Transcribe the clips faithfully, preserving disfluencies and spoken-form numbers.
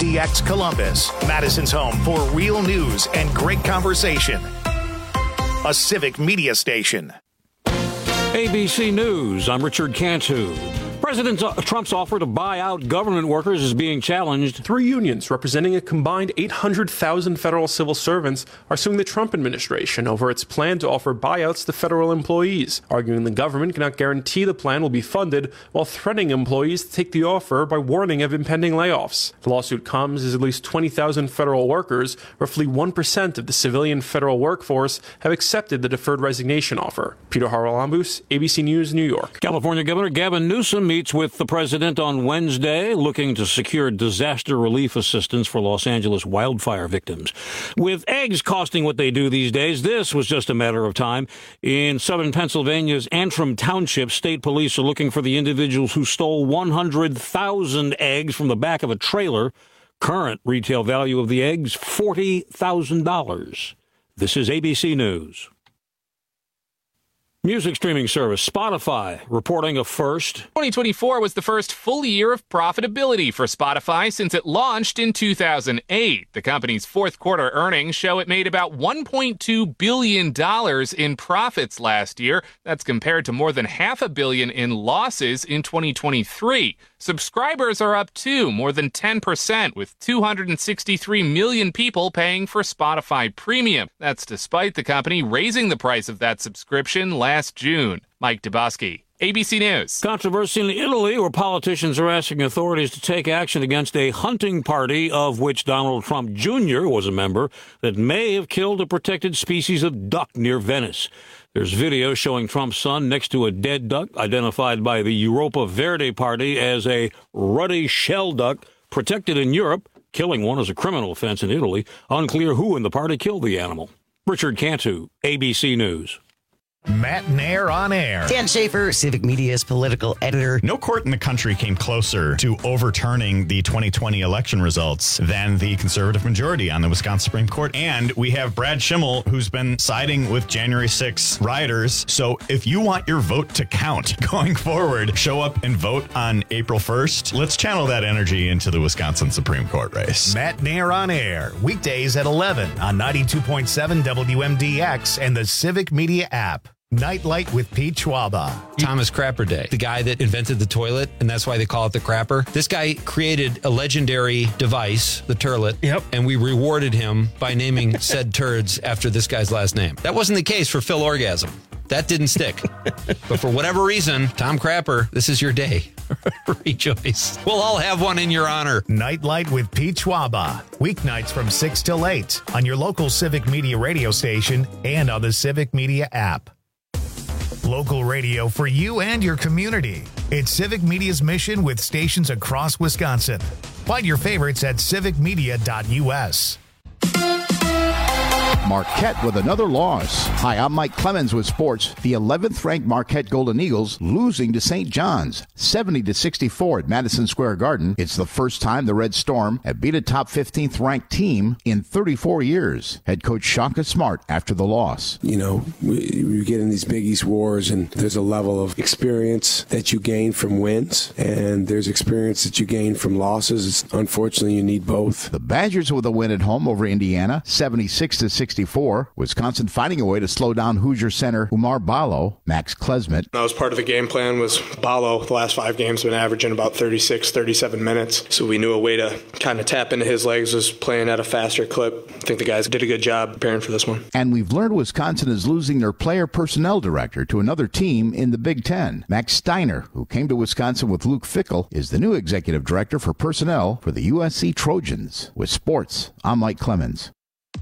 D X Columbus, Madison's home for real news and great conversation. A Civic Media station. A B C News, I'm Richard Cantu. President Trump's offer to buy out government workers is being challenged. Three unions representing a combined eight hundred thousand federal civil servants are suing the Trump administration over its plan to offer buyouts to federal employees, arguing the government cannot guarantee the plan will be funded while threatening employees to take the offer by warning of impending layoffs. The lawsuit comes as at least twenty thousand federal workers, roughly one percent of the civilian federal workforce, have accepted the deferred resignation offer. Peter Haralambous, A B C News, New York. California Governor Gavin Newsom meets with the president on Wednesday, looking to secure disaster relief assistance for Los Angeles wildfire victims. With eggs costing what they do these days, this was just a matter of time. In southern Pennsylvania's Antrim Township, state police are looking for the individuals who stole one hundred thousand eggs from the back of a trailer. Current retail value of the eggs, forty thousand dollars. This is A B C News. Music streaming service Spotify reporting a first. twenty twenty-four was the first full year of profitability for Spotify since it launched in two thousand eight. The company's fourth quarter earnings show it made about one point two billion dollars in profits last year. That's compared to more than half a billion in losses in twenty twenty-three. Subscribers are up too, more than ten percent, with two hundred sixty-three million people paying for Spotify Premium. That's despite the company raising the price of that subscription last June. Mike Dubosky, A B C News. Controversy in Italy, where politicians are asking authorities to take action against a hunting party of which Donald Trump Junior was a member that may have killed a protected species of duck near Venice. There's video showing Trump's son next to a dead duck, identified by the Europa Verde Party as a ruddy shell duck, protected in Europe. Killing one is a criminal offense in Italy. Unclear who in the party killed the animal. Richard Cantu, A B C News. Matt Nair on air. Dan Schaefer, Civic Media's political editor. No court in the country came closer to overturning the twenty twenty election results than the conservative majority on the Wisconsin Supreme Court. And we have Brad Schimmel, who's been siding with January sixth rioters. So if you want your vote to count going forward, show up and vote on April first. Let's channel that energy into the Wisconsin Supreme Court race. Matt Nair on air, weekdays at eleven on ninety-two point seven W M D X and the Civic Media app. Nightlight with Pete Schwaba. Thomas Crapper Day, the guy that invented the toilet, and that's why they call it the crapper. This guy created a legendary device, the turlet, Yep. and we rewarded him by naming said turds after this guy's last name. That wasn't the case for Phil Orgasm. That didn't stick. But for whatever reason, Tom Crapper, this is your day. Rejoice. We'll all have one in your honor. Nightlight with Pete Schwaba. Weeknights from six till eight on your local Civic Media radio station and on the Civic Media app. Local radio for you and your community. It's Civic Media's mission with stations across Wisconsin. Find your favorites at civic media dot U S. Marquette with another loss. Hi, I'm Mike Clemens with sports. The eleventh ranked Marquette Golden Eagles losing to Saint John's, seventy to sixty-four at Madison Square Garden. It's the first time the Red Storm have beat a top fifteenth ranked team in thirty-four years. Head coach Shaka Smart after the loss. You know, we, we get in these Big East wars, and there's a level of experience that you gain from wins, and there's experience that you gain from losses. It's, unfortunately, you need both. The Badgers with a win at home over Indiana, seventy-six to sixty-four. Wisconsin finding a way to slow down Hoosier center Umar Ballo. Max Klesmet. That was part of the game plan. Was Ballo the last five games been averaging about thirty-six, thirty-seven minutes. So we knew a way to kind of tap into his legs was playing at a faster clip. I think the guys did a good job preparing for this one. And we've learned Wisconsin is losing their player personnel director to another team in the Big Ten. Max Steiner, who came to Wisconsin with Luke Fickell, is the new executive director for personnel for the U S C Trojans. With sports, I'm Mike Clemens.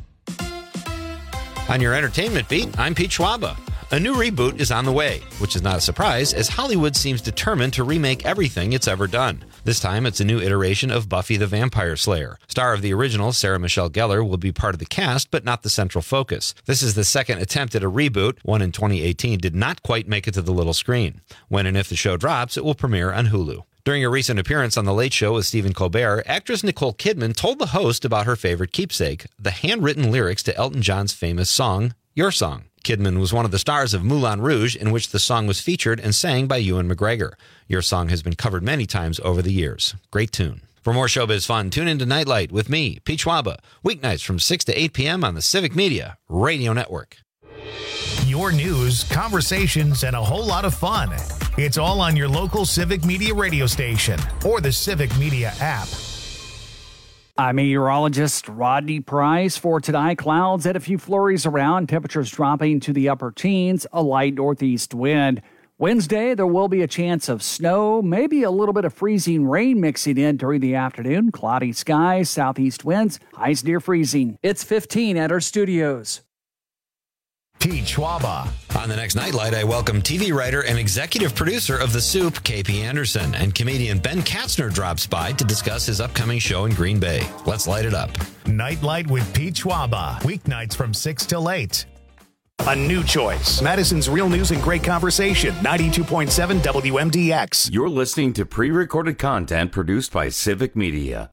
On your entertainment beat, I'm Pete Schwaba. A new reboot is on the way, which is not a surprise, as Hollywood seems determined to remake everything it's ever done. This time, it's a new iteration of Buffy the Vampire Slayer. Star of the original, Sarah Michelle Gellar, will be part of the cast, but not the central focus. This is the second attempt at a reboot. One in twenty eighteen did not quite make it to the little screen. When and if the show drops, it will premiere on Hulu. During a recent appearance on The Late Show with Stephen Colbert, actress Nicole Kidman told the host about her favorite keepsake, the handwritten lyrics to Elton John's famous song, Your Song. Kidman was one of the stars of Moulin Rouge, in which the song was featured and sang by Ewan McGregor. Your Song has been covered many times over the years. Great tune. For more showbiz fun, tune into Nightlight with me, Pete Schwaba, weeknights from six to eight p.m. on the Civic Media Radio Network. Your news, conversations, and a whole lot of fun. It's all on your local Civic Media radio station or the Civic Media app. I'm meteorologist Rodney Price. For tonight, clouds and a few flurries around, temperatures dropping to the upper teens, a light northeast wind. Wednesday, there will be a chance of snow, maybe a little bit of freezing rain mixing in during the afternoon. Cloudy skies, southeast winds, highs near freezing. It's fifteen at our studios. Pete Schwaba. On the next Nightlight, I welcome T V writer and executive producer of The Soup, K P Anderson, and comedian Ben Katzner drops by to discuss his upcoming show in Green Bay. Let's light it up. Nightlight with Pete Schwaba. Weeknights from six till eight. A new choice. Madison's Real News and Great Conversation. ninety-two point seven W M D X. You're listening to pre-recorded content produced by Civic Media.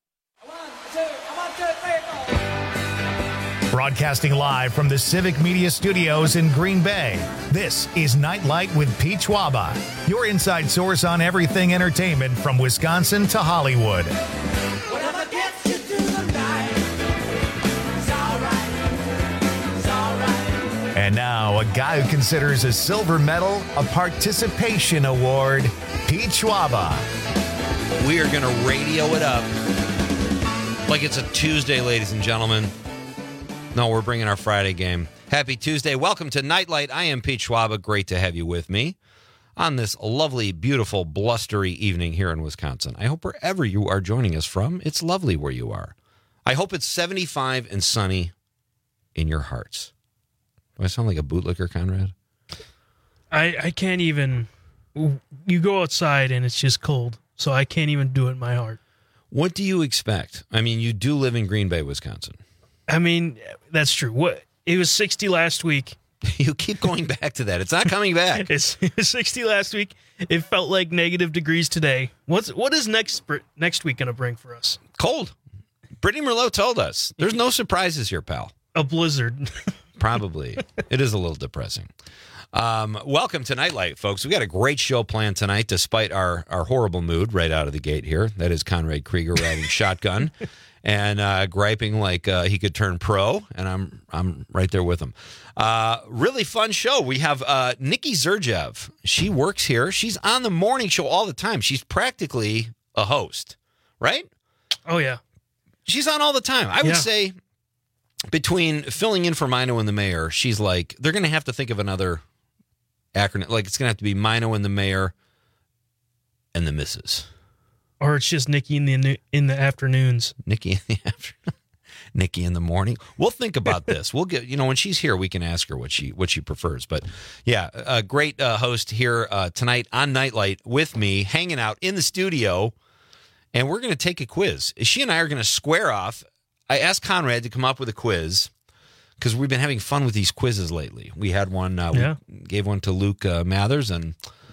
Broadcasting live from the Civic Media Studios in Green Bay, this is Nightlight with Pete Schwaba, your inside source on everything entertainment from Wisconsin to Hollywood. Whatever gets you through the night, it's all right, it's all right. And now, a guy who considers a silver medal a participation award, Pete Schwaba. We are going to radio it up like it's a Tuesday, ladies and gentlemen. No, we're bringing our Friday game. Happy Tuesday. Welcome to Nightlight. I am Pete Schwaba. Great to have you with me on this lovely, beautiful, blustery evening here in Wisconsin. I hope wherever you are joining us from, it's lovely where you are. I hope it's seventy-five and sunny in your hearts. Do I sound like a bootlicker, Conrad? I, I can't even... You go outside and it's just cold, so I can't even do it in my heart. What do you expect? I mean, you do live in Green Bay, Wisconsin. I mean, that's true. What it was sixty last week. You keep going back to that. It's not coming back. It's, it was sixty last week. It felt like negative degrees today. What's what is next next week going to bring for us? Cold. Brittany Merlot told us. There's no surprises here, pal. A blizzard. Probably. It is a little depressing. Um, welcome to Nightlight, folks. We got a great show planned tonight, despite our, our horrible mood right out of the gate here. That is Conrad Krieger riding shotgun. And uh, griping like uh, he could turn pro, and I'm I'm right there with him. Uh, really fun show. We have uh, Nikki Zerjev. She works here. She's on the morning show all the time. She's practically a host, right? Oh, yeah. She's on all the time. I would yeah. say between filling in for Mino and the mayor, she's like, they're going to have to think of another acronym. Like, it's going to have to be Mino and the mayor and the missus. Or it's just Nikki in the in the afternoons. Nikki in the afternoon. Nikki in the morning. We'll think about this. We'll get, you know, when she's here, we can ask her what she what she prefers. But yeah, a great uh, host here uh, tonight on Nightlight with me, hanging out in the studio, and we're going to take a quiz. She and I are going to square off. I asked Conrad to come up with a quiz because we've been having fun with these quizzes lately. We had one. Uh, yeah. We gave one to Luke uh, Mathers and.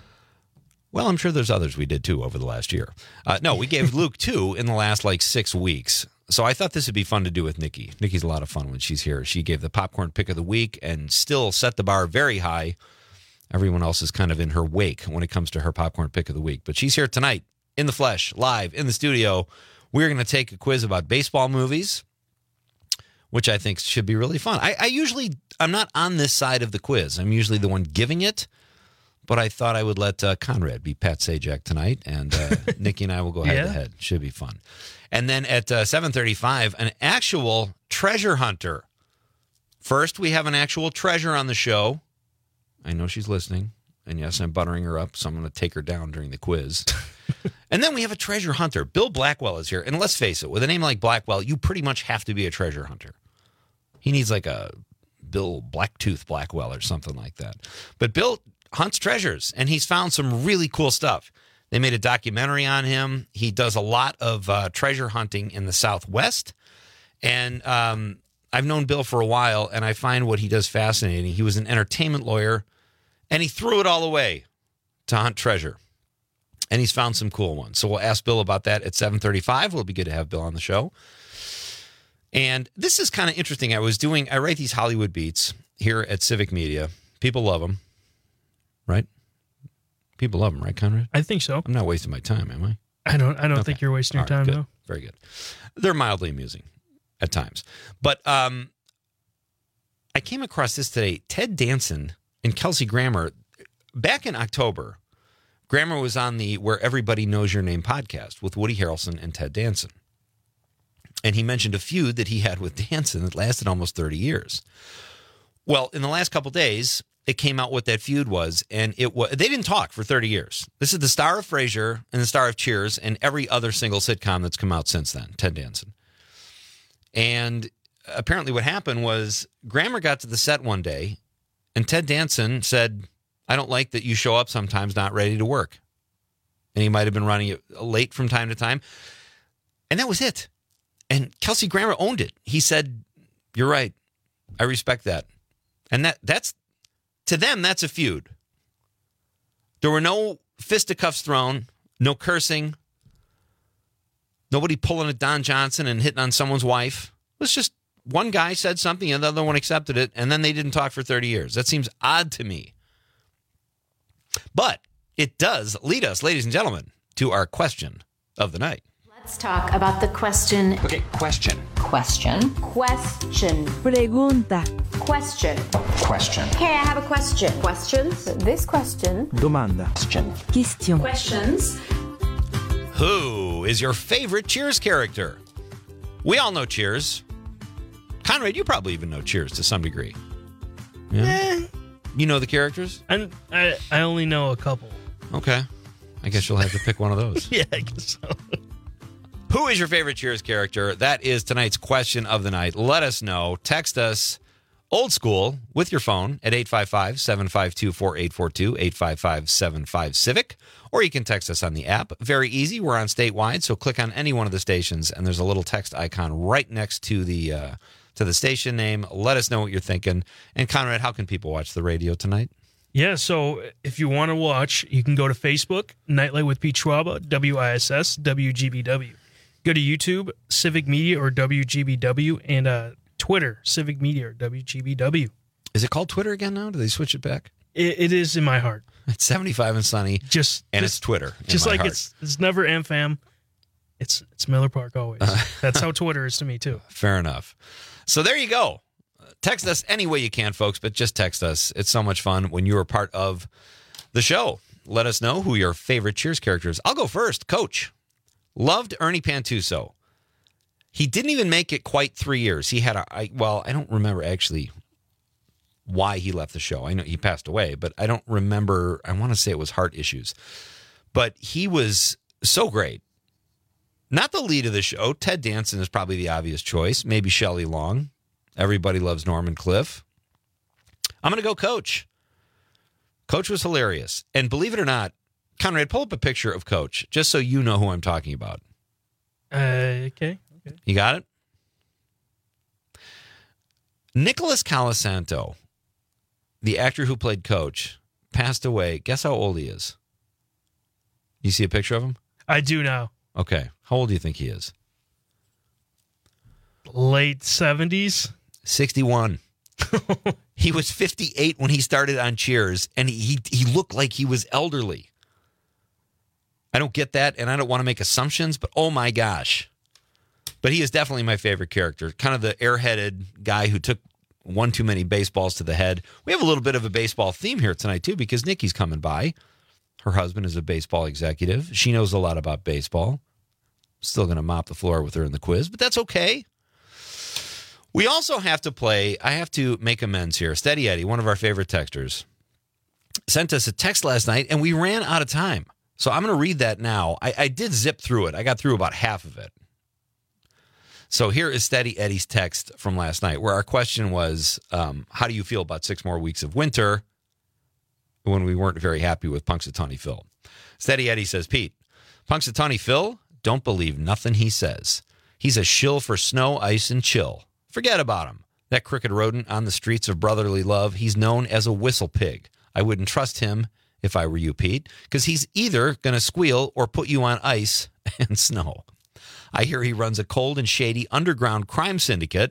Well, I'm sure there's others we did, too, over the last year. Uh, no, we gave Luke two in the last, like, six weeks. So I thought this would be fun to do with Nikki. Nikki's a lot of fun when she's here. She gave the popcorn pick of the week and still set the bar very high. Everyone else is kind of in her wake when it comes to her popcorn pick of the week. But she's here tonight, in the flesh, live, in the studio. We're going to take a quiz about baseball movies, which I think should be really fun. I, I usually, I'm not on this side of the quiz. I'm usually the one giving it. But I thought I would let uh, Conrad be Pat Sajak tonight, and uh, Nikki and I will go head yeah. to head. Should be fun. And then at uh, seven thirty-five, an actual treasure hunter. First, we have an actual treasure on the show. I know she's listening, and yes, I'm buttering her up, so I'm going to take her down during the quiz. And then we have a treasure hunter. Bill Blackwell is here, and let's face it, with a name like Blackwell, you pretty much have to be a treasure hunter. He needs like a Bill Blacktooth Blackwell or something like that. But Bill hunts treasures, and he's found some really cool stuff. They made a documentary on him. He does a lot of uh, treasure hunting in the Southwest, and um, I've known Bill for a while, and I find what he does fascinating. He was an entertainment lawyer, and he threw it all away to hunt treasure, and he's found some cool ones. So we'll ask Bill about that at seven thirty-five. It'll be good to have Bill on the show. And this is kind of interesting. I was doing, I write these Hollywood beats here at Civic Media. People love them. Right? People love them, right, Conrad? I think so. I'm not wasting my time, am I? I don't I don't okay. think you're wasting your All right, time, good. though. very good. They're mildly amusing at times. But um, I came across this today. Ted Danson and Kelsey Grammer, back in October, Grammer was on the Where Everybody Knows Your Name podcast with Woody Harrelson and Ted Danson. And he mentioned a feud that he had with Danson that lasted almost thirty years. Well, in the last couple days, it came out what that feud was, and it was they didn't talk for thirty years. This is the star of Frasier and the star of Cheers and every other single sitcom that's come out since then, Ted Danson. And apparently what happened was Grammer got to the set one day, and Ted Danson said, I don't like that you show up sometimes not ready to work. And he might have been running it late from time to time. And that was it. And Kelsey Grammer owned it. He said, you're right. I respect that. And that that's, to them, that's a feud. There were no fisticuffs thrown, no cursing, nobody pulling a Don Johnson and hitting on someone's wife. It was just one guy said something and the other one accepted it, and then they didn't talk for thirty years. That seems odd to me. But it does lead us, ladies and gentlemen, to our question of the night. Let's talk about the question. Okay, question. Question. Question. Pregunta. Question. Question. Hey, I have a question. Questions? This question. Domanda. Question. Question. Questions. Who is your favorite Cheers character? We all know Cheers. Conrad, you probably even know Cheers to some degree. Yeah. Eh. You know the characters? I, I I only know a couple. Okay. I guess you'll have to pick one of those. Yeah, I guess so. Who is your favorite Cheers character? That is tonight's question of the night. Let us know. Text us old school with your phone at eight five five, seven five two, four eight four two, eight five five, seven five, Civic. Or you can text us on the app. Very easy. We're on statewide, so click on any one of the stations, and there's a little text icon right next to the uh, to the station name. Let us know what you're thinking. And Conrad, how can people watch the radio tonight? Yeah, so if you want to watch, you can go to Facebook, Nightlight with Pete Schwaba, W I S S, W G B W. Go to YouTube, Civic Media or W G B W, and uh, Twitter, Civic Media or W G B W. Is it called Twitter again now? Do they switch it back? It, it is in my heart. It's seventy-five and sunny, just and just, it's Twitter. Just like heart. it's it's never M FAM. It's it's Miller Park always. Uh, That's how Twitter is to me too. Fair enough. So there you go. Text us any way you can, folks, but just text us. It's so much fun when you are part of the show. Let us know who your favorite Cheers character is. I'll go first. Coach. Loved Ernie Pantuso. He didn't even make it quite three years. He had a, I, well, I don't remember actually why he left the show. I know he passed away, but I don't remember. I want to say it was heart issues. But he was so great. Not the lead of the show. Ted Danson is probably the obvious choice. Maybe Shelley Long. Everybody loves Norman Cliff. I'm going to go Coach. Coach was hilarious. And believe it or not, Conrad, pull up a picture of Coach, just so you know who I'm talking about. Uh, okay. okay. You got it? Nicholas Colasanto, the actor who played Coach, passed away. Guess how old he is? You see a picture of him? I do now. Okay. How old do you think he is? Late seventies? sixty-one. He was fifty-eight when he started on Cheers, and he, he looked like he was elderly. I don't get that, and I don't want to make assumptions, but oh my gosh. But he is definitely my favorite character. Kind of the airheaded guy who took one too many baseballs to the head. We have a little bit of a baseball theme here tonight, too, because Nikki's coming by. Her husband is a baseball executive. She knows a lot about baseball. Still going to mop the floor with her in the quiz, but that's okay. We also have to play, I have to make amends here. Steady Eddie, one of our favorite texters, sent us a text last night, and we ran out of time. So I'm going to read that now. I, I did zip through it. I got through about half of it. So here is Steady Eddie's text from last night, where our question was, um, how do you feel about six more weeks of winter, when we weren't very happy with Punxsutawney Phil? Steady Eddie says, Pete, Punxsutawney Phil, don't believe nothing he says. He's a shill for snow, ice, and chill. Forget about him. That crooked rodent on the streets of brotherly love, he's known as a whistle pig. I wouldn't trust him if I were you, Pete, because he's either going to squeal or put you on ice and snow. I hear he runs a cold and shady underground crime syndicate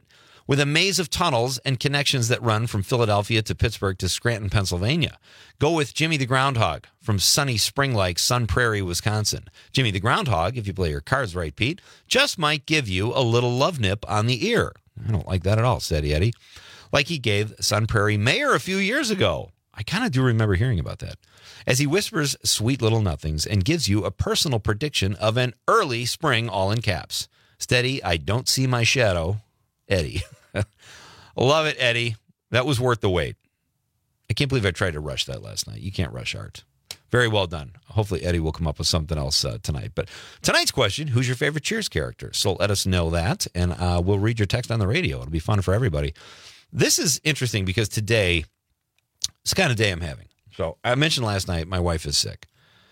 with a maze of tunnels and connections that run from Philadelphia to Pittsburgh to Scranton, Pennsylvania. Go with Jimmy the Groundhog from sunny spring-like Sun Prairie, Wisconsin. Jimmy the Groundhog, if you play your cards right, Pete, just might give you a little love nip on the ear. I don't like that at all, Steady Eddie. Like he gave Sun Prairie Mayor a few years ago. I kind of do remember hearing about that. As he whispers sweet little nothings and gives you a personal prediction of an early spring, all in caps. Steady, I don't see my shadow. Eddie. Love it, Eddie. That was worth the wait. I can't believe I tried to rush that last night. You can't rush art. Very well done. Hopefully Eddie will come up with something else uh, tonight. But tonight's question, who's your favorite Cheers character? So let us know that, and uh, we'll read your text on the radio. It'll be fun for everybody. This is interesting because today, it's the kind of day I'm having. So I mentioned last night my wife is sick.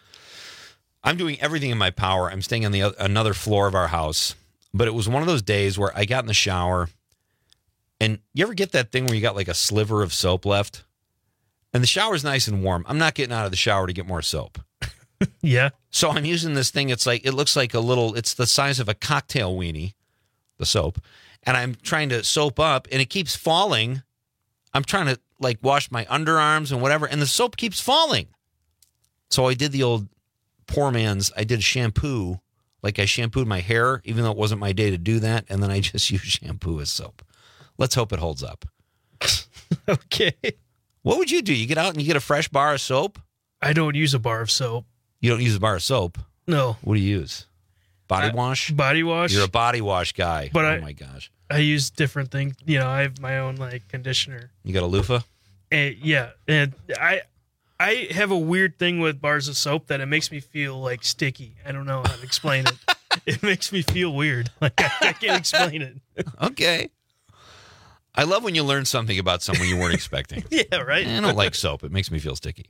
I'm doing everything in my power. I'm staying on the another floor of our house. But it was one of those days where I got in the shower, and you ever get that thing where you got like a sliver of soap left? And the shower's nice and warm. I'm not getting out of the shower to get more soap. Yeah. So I'm using this thing. It's like, it looks like a little, it's the size of a cocktail weenie, the soap. And I'm trying to soap up, and it keeps falling. I'm trying to like wash my underarms and whatever, and the soap keeps falling. So I did the old poor man's, I did shampoo. Like I shampooed my hair, even though it wasn't my day to do that, and then I just used shampoo as soap. Let's hope it holds up. Okay. What would you do? You get out and you get a fresh bar of soap? I don't use a bar of soap. You don't use a bar of soap? No. What do you use? Body I, wash? Body wash. You're a body wash guy. But oh, I, my gosh. I use different things. You know, I have my own, like, conditioner. You got a loofah? And, yeah. And I... I have a weird thing with bars of soap that it makes me feel like sticky. I don't know how to explain it. It makes me feel weird. Like I, I can't explain it. Okay. I love when you learn something about someone you weren't expecting. Yeah, right? I don't like soap. It makes me feel sticky.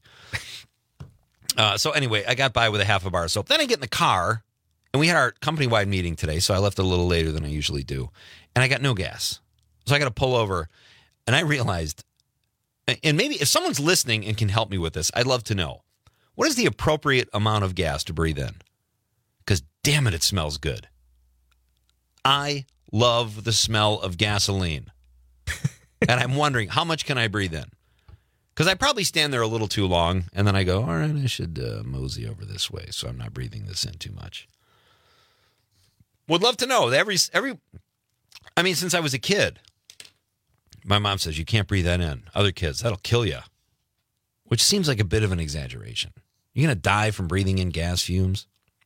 Uh, so anyway, I got by with a half a bar of soap. Then I get in the car, and we had our company-wide meeting today, so I left a little later than I usually do. And I got no gas. So I got to pull over, and I realized... And maybe if someone's listening and can help me with this, I'd love to know. What is the appropriate amount of gas to breathe in? Because damn it, it smells good. I love the smell of gasoline. And I'm wondering, how much can I breathe in? Because I probably stand there a little too long, and then I go, all right, I should uh, mosey over this way so I'm not breathing this in too much. Would love to know. Every, every, I mean, since I was a kid, my mom says, you can't breathe that in. Other kids, that'll kill you. Which seems like a bit of an exaggeration. You're going to die from breathing in gas fumes?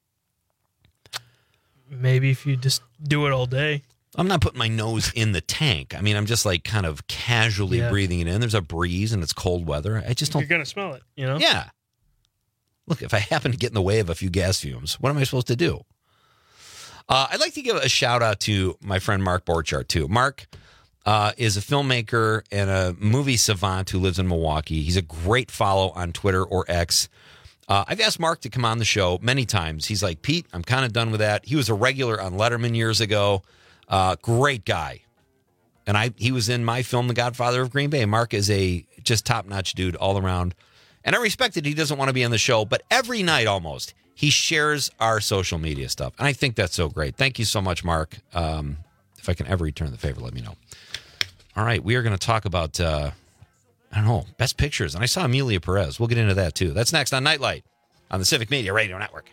Maybe if you just do it all day. I'm not putting my nose in the tank. I mean, I'm just like kind of casually Yeah. breathing it in. There's a breeze and it's cold weather. I just don't. You're going to smell it, you know? Yeah. Look, if I happen to get in the way of a few gas fumes, what am I supposed to do? Uh, I'd like to give a shout out to my friend Mark Borchardt, too. Mark uh, is a filmmaker and a movie savant who lives in Milwaukee. He's a great follow on Twitter or X. Uh, I've asked Mark to come on the show many times. He's like, Pete, I'm kind of done with that. He was a regular on Letterman years ago. Uh, great guy. And I he was in my film, The Godfather of Green Bay. Mark is a just top-notch dude all around. And I respect that he doesn't want to be on the show, but every night almost, he shares our social media stuff. And I think that's so great. Thank you so much, Mark. Um, if I can ever return the favor, let me know. All right, we are going to talk about, uh, I don't know, best pictures. And I saw Amelia Perez. We'll get into that, too. That's next on Nightlight on the Civic Media Radio Network.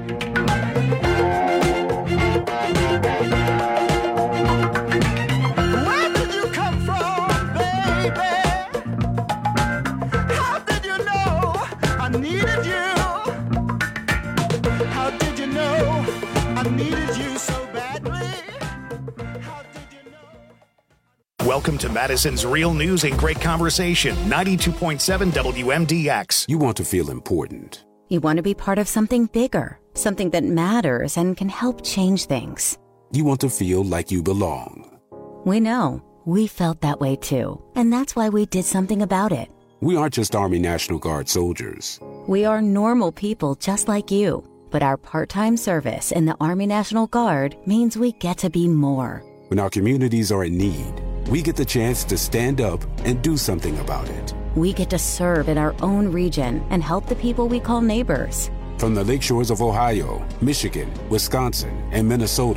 Where did you come from, baby? How did you know I needed you? How did you know I needed you so badly? Welcome to Madison's Real News and Great Conversation, ninety-two point seven W M D X. You want to feel important. You want to be part of something bigger, something that matters and can help change things. You want to feel like you belong. We know. We felt that way too. And that's why we did something about it. We aren't just Army National Guard soldiers. We are normal people just like you. But our part-time service in the Army National Guard means we get to be more. When our communities are in need, we get the chance to stand up and do something about it. We get to serve in our own region and help the people we call neighbors. From the lakeshores of Ohio, Michigan, Wisconsin, and Minnesota,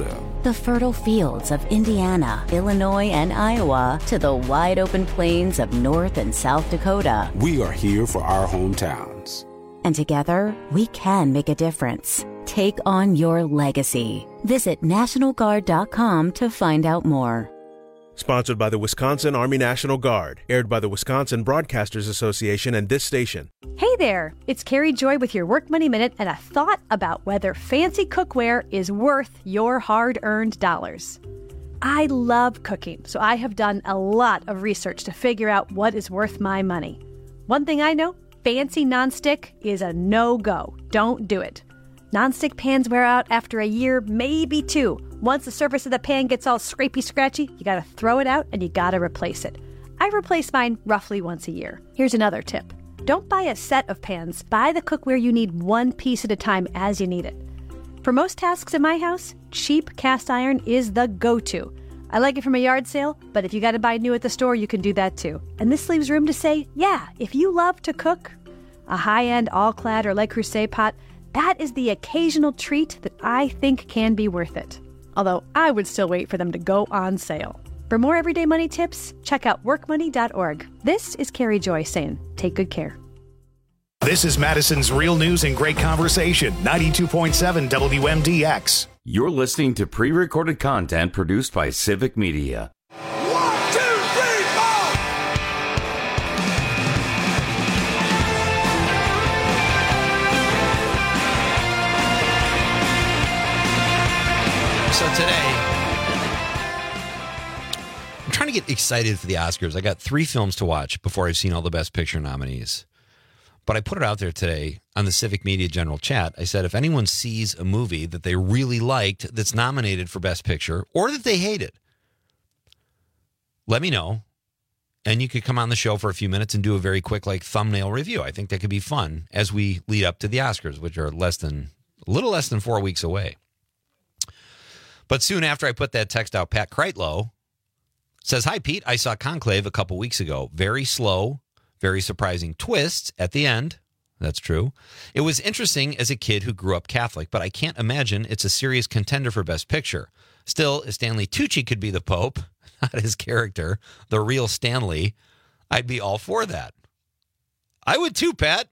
The fertile fields of Indiana, Illinois, and Iowa to the wide open plains of North and South Dakota. We are here for our hometowns. And together, we can make a difference. Take on your legacy. Visit National Guard dot com to find out more. Sponsored by the Wisconsin Army National Guard. Aired by the Wisconsin Broadcasters Association and this station. Hey there, it's Carrie Joy with your Work Money Minute and a thought about whether fancy cookware is worth your hard-earned dollars. I love cooking, so I have done a lot of research to figure out what is worth my money. One thing I know, fancy nonstick is a no-go. Don't do it. Nonstick pans wear out after a year, maybe two. Once the surface of the pan gets all scrapey scratchy, you gotta throw it out and you gotta replace it. I replace mine roughly once a year. Here's another tip. Don't buy a set of pans. Buy the cookware you need one piece at a time as you need it. For most tasks in my house, cheap cast iron is the go-to. I like it from a yard sale, but if you gotta buy new at the store, you can do that too. And this leaves room to say, yeah, if you love to cook, a high-end all-clad or Le Creuset pot, that is the occasional treat that I think can be worth it. Although I would still wait for them to go on sale. For more everyday money tips, check out work money dot org. This is Carrie Joy saying, take good care. This is Madison's Real News and Great Conversation, ninety-two point seven W M D X. You're listening to pre-recorded content produced by Civic Media. So today, I'm trying to get excited for the Oscars. I got three films to watch before I've seen all the Best Picture nominees. But I put it out there today on the Civic Media General Chat. I said, if anyone sees a movie that they really liked that's nominated for Best Picture or that they hated, let me know. And you could come on the show for a few minutes and do a very quick like thumbnail review. I think that could be fun as we lead up to the Oscars, which are less than a little less than four weeks away. But soon after I put that text out, Pat Kreitlow says, hi, Pete. I saw Conclave a couple weeks ago. Very slow, very surprising twists at the end. That's true. It was interesting as a kid who grew up Catholic, but I can't imagine it's a serious contender for Best Picture. Still, if Stanley Tucci could be the Pope, not his character, the real Stanley, I'd be all for that. I would too, Pat.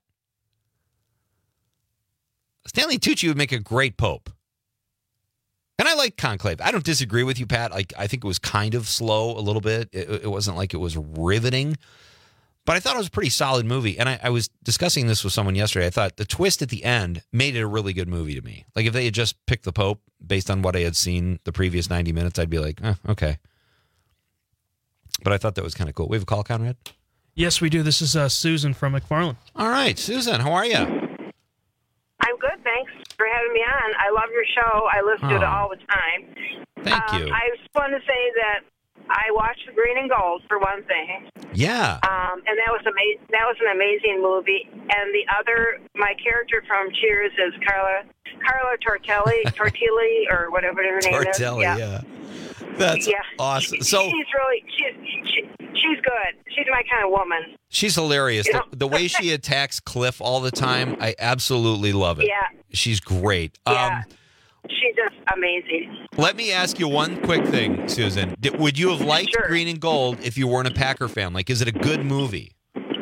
Stanley Tucci would make a great Pope. And I like Conclave. I don't disagree with you, Pat. I, I think it was kind of slow a little bit. It, it wasn't like it was riveting. But I thought it was a pretty solid movie. And I, I was discussing this with someone yesterday. I thought the twist at the end made it a really good movie to me. Like if they had just picked the Pope based on what I had seen the previous ninety minutes, I'd be like, eh, okay. But I thought that was kind of cool. We have a call, Conrad? Yes, we do. This is uh, Susan from McFarland. All right. Susan, how are you? I'm good, thanks for having me on. I love your show. I listen to it Oh. all the time. Thank um, you. I just want to say that I watched The Green and Gold for one thing. Yeah. Um, and that was ama- That was an amazing movie. And the other, my character from Cheers is Carla Carla Tortelli, Tortilli, or whatever her name is. Tortelli, yeah. That's yeah. awesome. So she's really she's she, she's good. She's my kind of woman. she's hilarious. You The, know? the way she attacks Cliff all the time, I absolutely love it. Yeah. She's great. Yeah. Um, She's just amazing. let me ask you one quick thing, Susan. Did, would you have liked Green and Gold if you weren't a Packer fan? Like, is it a good movie?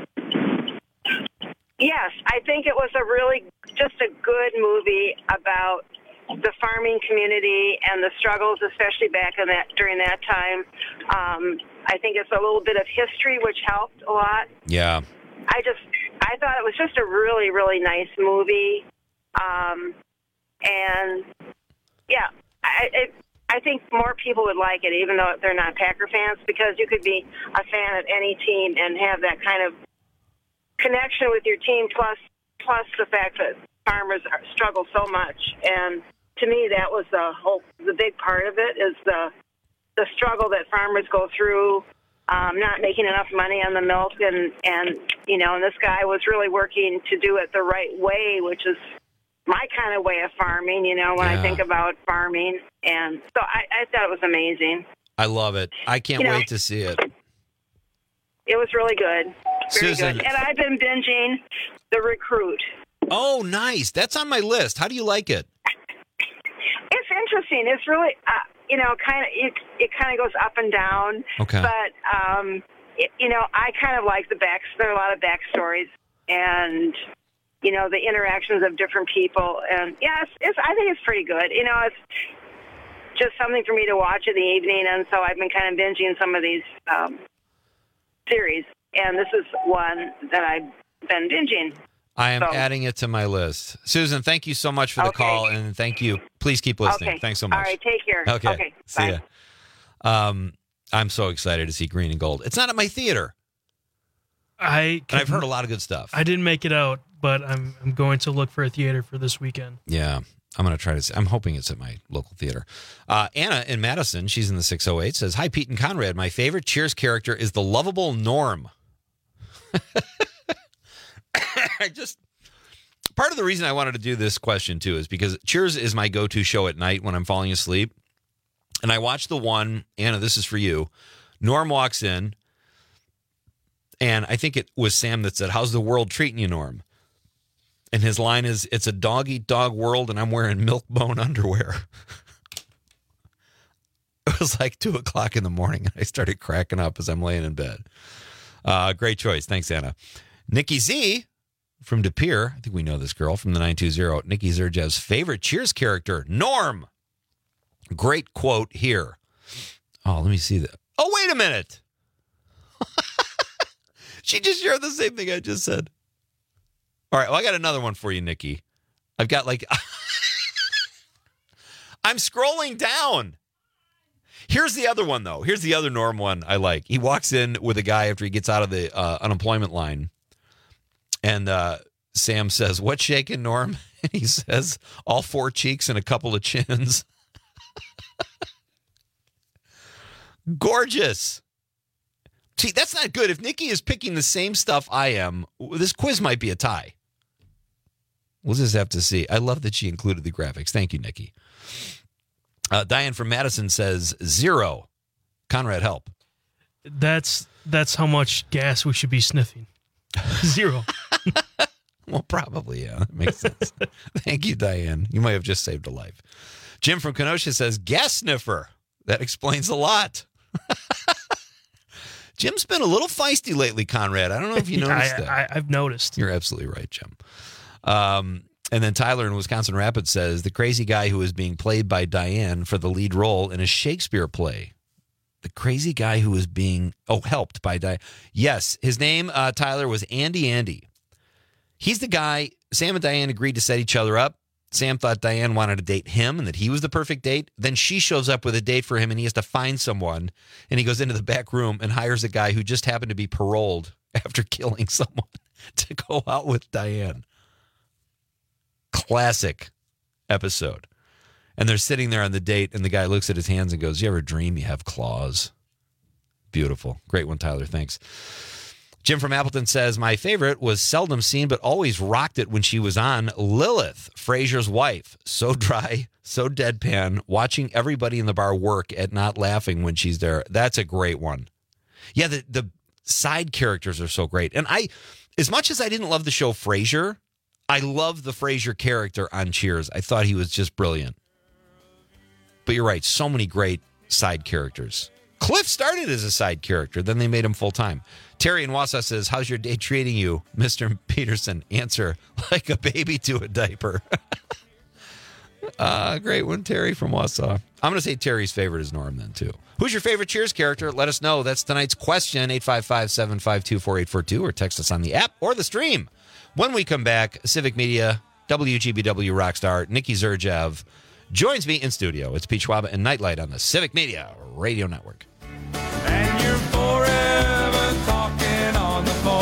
Yes, I think it was a really just a good movie about the farming community and the struggles, especially back in that during that time. Um, I think it's a little bit of history, which helped a lot. Yeah. I just I thought it was just a really really nice movie, um, and yeah, I it, I think more people would like it, even though they're not Packer fans, because you could be a fan of any team and have that kind of connection with your team. Plus, plus the fact that farmers are, struggle so much, and to me, that was the whole the big part of it is the the struggle that farmers go through. Um, not making enough money on the milk, and, and you know, and this guy was really working to do it the right way, which is my kind of way of farming, you know, when Yeah. I think about farming. And so I, I thought it was amazing. I love it. I can't You know- wait to see it. It was really good. Very Susan. good. And I've been binging The Recruit. Oh, nice. That's on my list. How do you like it? It's interesting. It's really, uh, you know, kind of it it kind of goes up and down. Okay. But um, it, you know, I kind of like the back. There are a lot of backstories, and you know, the interactions of different people. And yeah, it's, it's I think it's pretty good. You know, it's just something for me to watch in the evening, and so I've been kind of binging some of these um, series, and this is one that I've been binging. I am So- adding it to my list. Susan, thank you so much for the Okay. call, and thank you. Please keep listening. Okay. Thanks so much. All right, take care. Okay. Okay, See bye. ya. Um, I'm so excited to see Green and Gold. It's not at my theater, I and I've heard a lot of good stuff. I didn't make it out, but I'm I'm going to look for a theater for this weekend. Yeah, I'm going to try to see. I'm hoping it's at my local theater. Uh, Anna in Madison, she's in the six oh eight, says, "Hi, Pete and Conrad. My favorite Cheers character is the lovable Norm." I just... Part of the reason I wanted to do this question, too, is because Cheers is my go-to show at night when I'm falling asleep. And I watched the one, Anna, this is for you. Norm walks in, and I think it was Sam that said, "How's the world treating you, Norm?" And his line is, "It's a dog-eat-dog world, and I'm wearing milk-bone underwear." It was like two o'clock in the morning, and I started cracking up as I'm laying in bed. Uh, great choice. Thanks, Anna. Nikki Z from De Pere. I think we know this girl from the nine two zero. Nikki Zerjev's favorite Cheers character, Norm. Great quote here. Oh, let me see that. Oh, wait a minute. She just shared the same thing I just said. All right, well, I got another one for you, Nikki. I've got like... I'm scrolling down. Here's the other one, though. Here's the other Norm one I like. He walks in with a guy after he gets out of the uh, unemployment line. And uh, Sam says, "What's shaking, Norm?" And he says, "All four cheeks and a couple of chins." Gorgeous. See, that's not good. If Nikki is picking the same stuff I am, this quiz might be a tie. We'll just have to see. I love that she included the graphics. Thank you, Nikki. Uh, Diane from Madison says zero. Conrad, help. That's that's how much gas we should be sniffing. Zero. Well, probably, yeah. That makes sense. Thank you, Diane. You might have just saved a life. Jim from Kenosha says gas sniffer. That explains a lot. Jim's been a little feisty lately, Conrad. I don't know if you noticed I, that. I, I've noticed. You're absolutely right, Jim. Um, and then Tyler in Wisconsin Rapids says the crazy guy who is being played by Diane for the lead role in a Shakespeare play. The crazy guy who was being, oh, helped by Diane. Yes, his name, uh, Tyler, was Andy Andy. He's the guy, Sam and Diane agreed to set each other up. Sam thought Diane wanted to date him and that he was the perfect date. Then she shows up with a date for him and he has to find someone. And he goes into the back room and hires a guy who just happened to be paroled after killing someone to go out with Diane. Classic episode. And they're sitting there on the date, and the guy looks at his hands and goes, "You ever dream you have claws?" Beautiful. Great one, Tyler. Thanks. Jim from Appleton says, my favorite was seldom seen, but always rocked it when she was on, Lilith, Frasier's wife. So dry, so deadpan, watching everybody in the bar work at not laughing when she's there. That's a great one. Yeah, the, the side characters are so great. And I, as much as I didn't love the show Frasier, I love the Frasier character on Cheers. I thought he was just brilliant. But you're right, so many great side characters. Cliff started as a side character, then they made him full-time. Terry in Wausau says, how's your day treating you, Mister Peterson? Answer, like a baby to a diaper. uh, great one, Terry from Wausau. I'm going to say Terry's favorite is Norm then, too. Who's your favorite Cheers character? Let us know. That's tonight's question, eight five five, seven five two, four eight four two, or text us on the app or the stream. When we come back, Civic Media, W G B W rockstar, Nikki Zerjev, joins me in studio. It's Pete Schwab and Nightlight on the Civic Media Radio Network. And you're forever talking on the phone.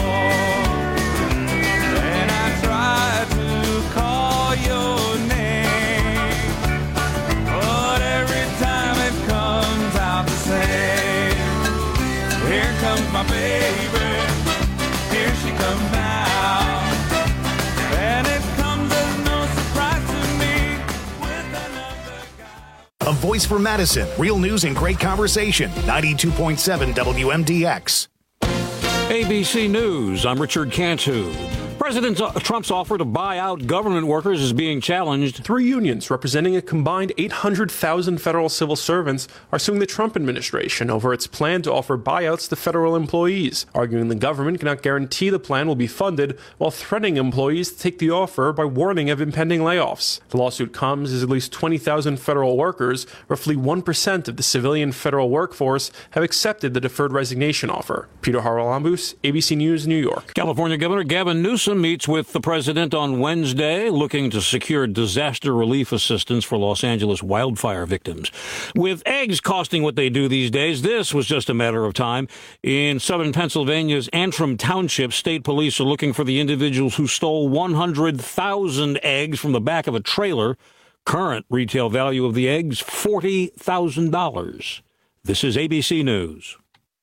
And I try to call your name, but every time it comes out the same. Here comes my baby, here she comes now. And it comes as no surprise to me with another guy. A voice for Madison. Real news and great conversation. ninety-two point seven W M D X. A B C News, I'm Richard Cantu. President Trump's offer to buy out government workers is being challenged. Three unions representing a combined eight hundred thousand federal civil servants are suing the Trump administration over its plan to offer buyouts to federal employees, arguing the government cannot guarantee the plan will be funded while threatening employees to take the offer by warning of impending layoffs. The lawsuit comes as at least twenty thousand federal workers, roughly one percent of the civilian federal workforce, have accepted the deferred resignation offer. Peter Haralambous, A B C News, New York. California Governor Gavin Newsom meets with the president on Wednesday, looking to secure disaster relief assistance for Los Angeles wildfire victims. With eggs costing what they do these days, this was just a matter of time. In southern Pennsylvania's Antrim Township, state police are looking for the individuals who stole one hundred thousand eggs from the back of a trailer. Current retail value of the eggs, forty thousand dollars. This is A B C News.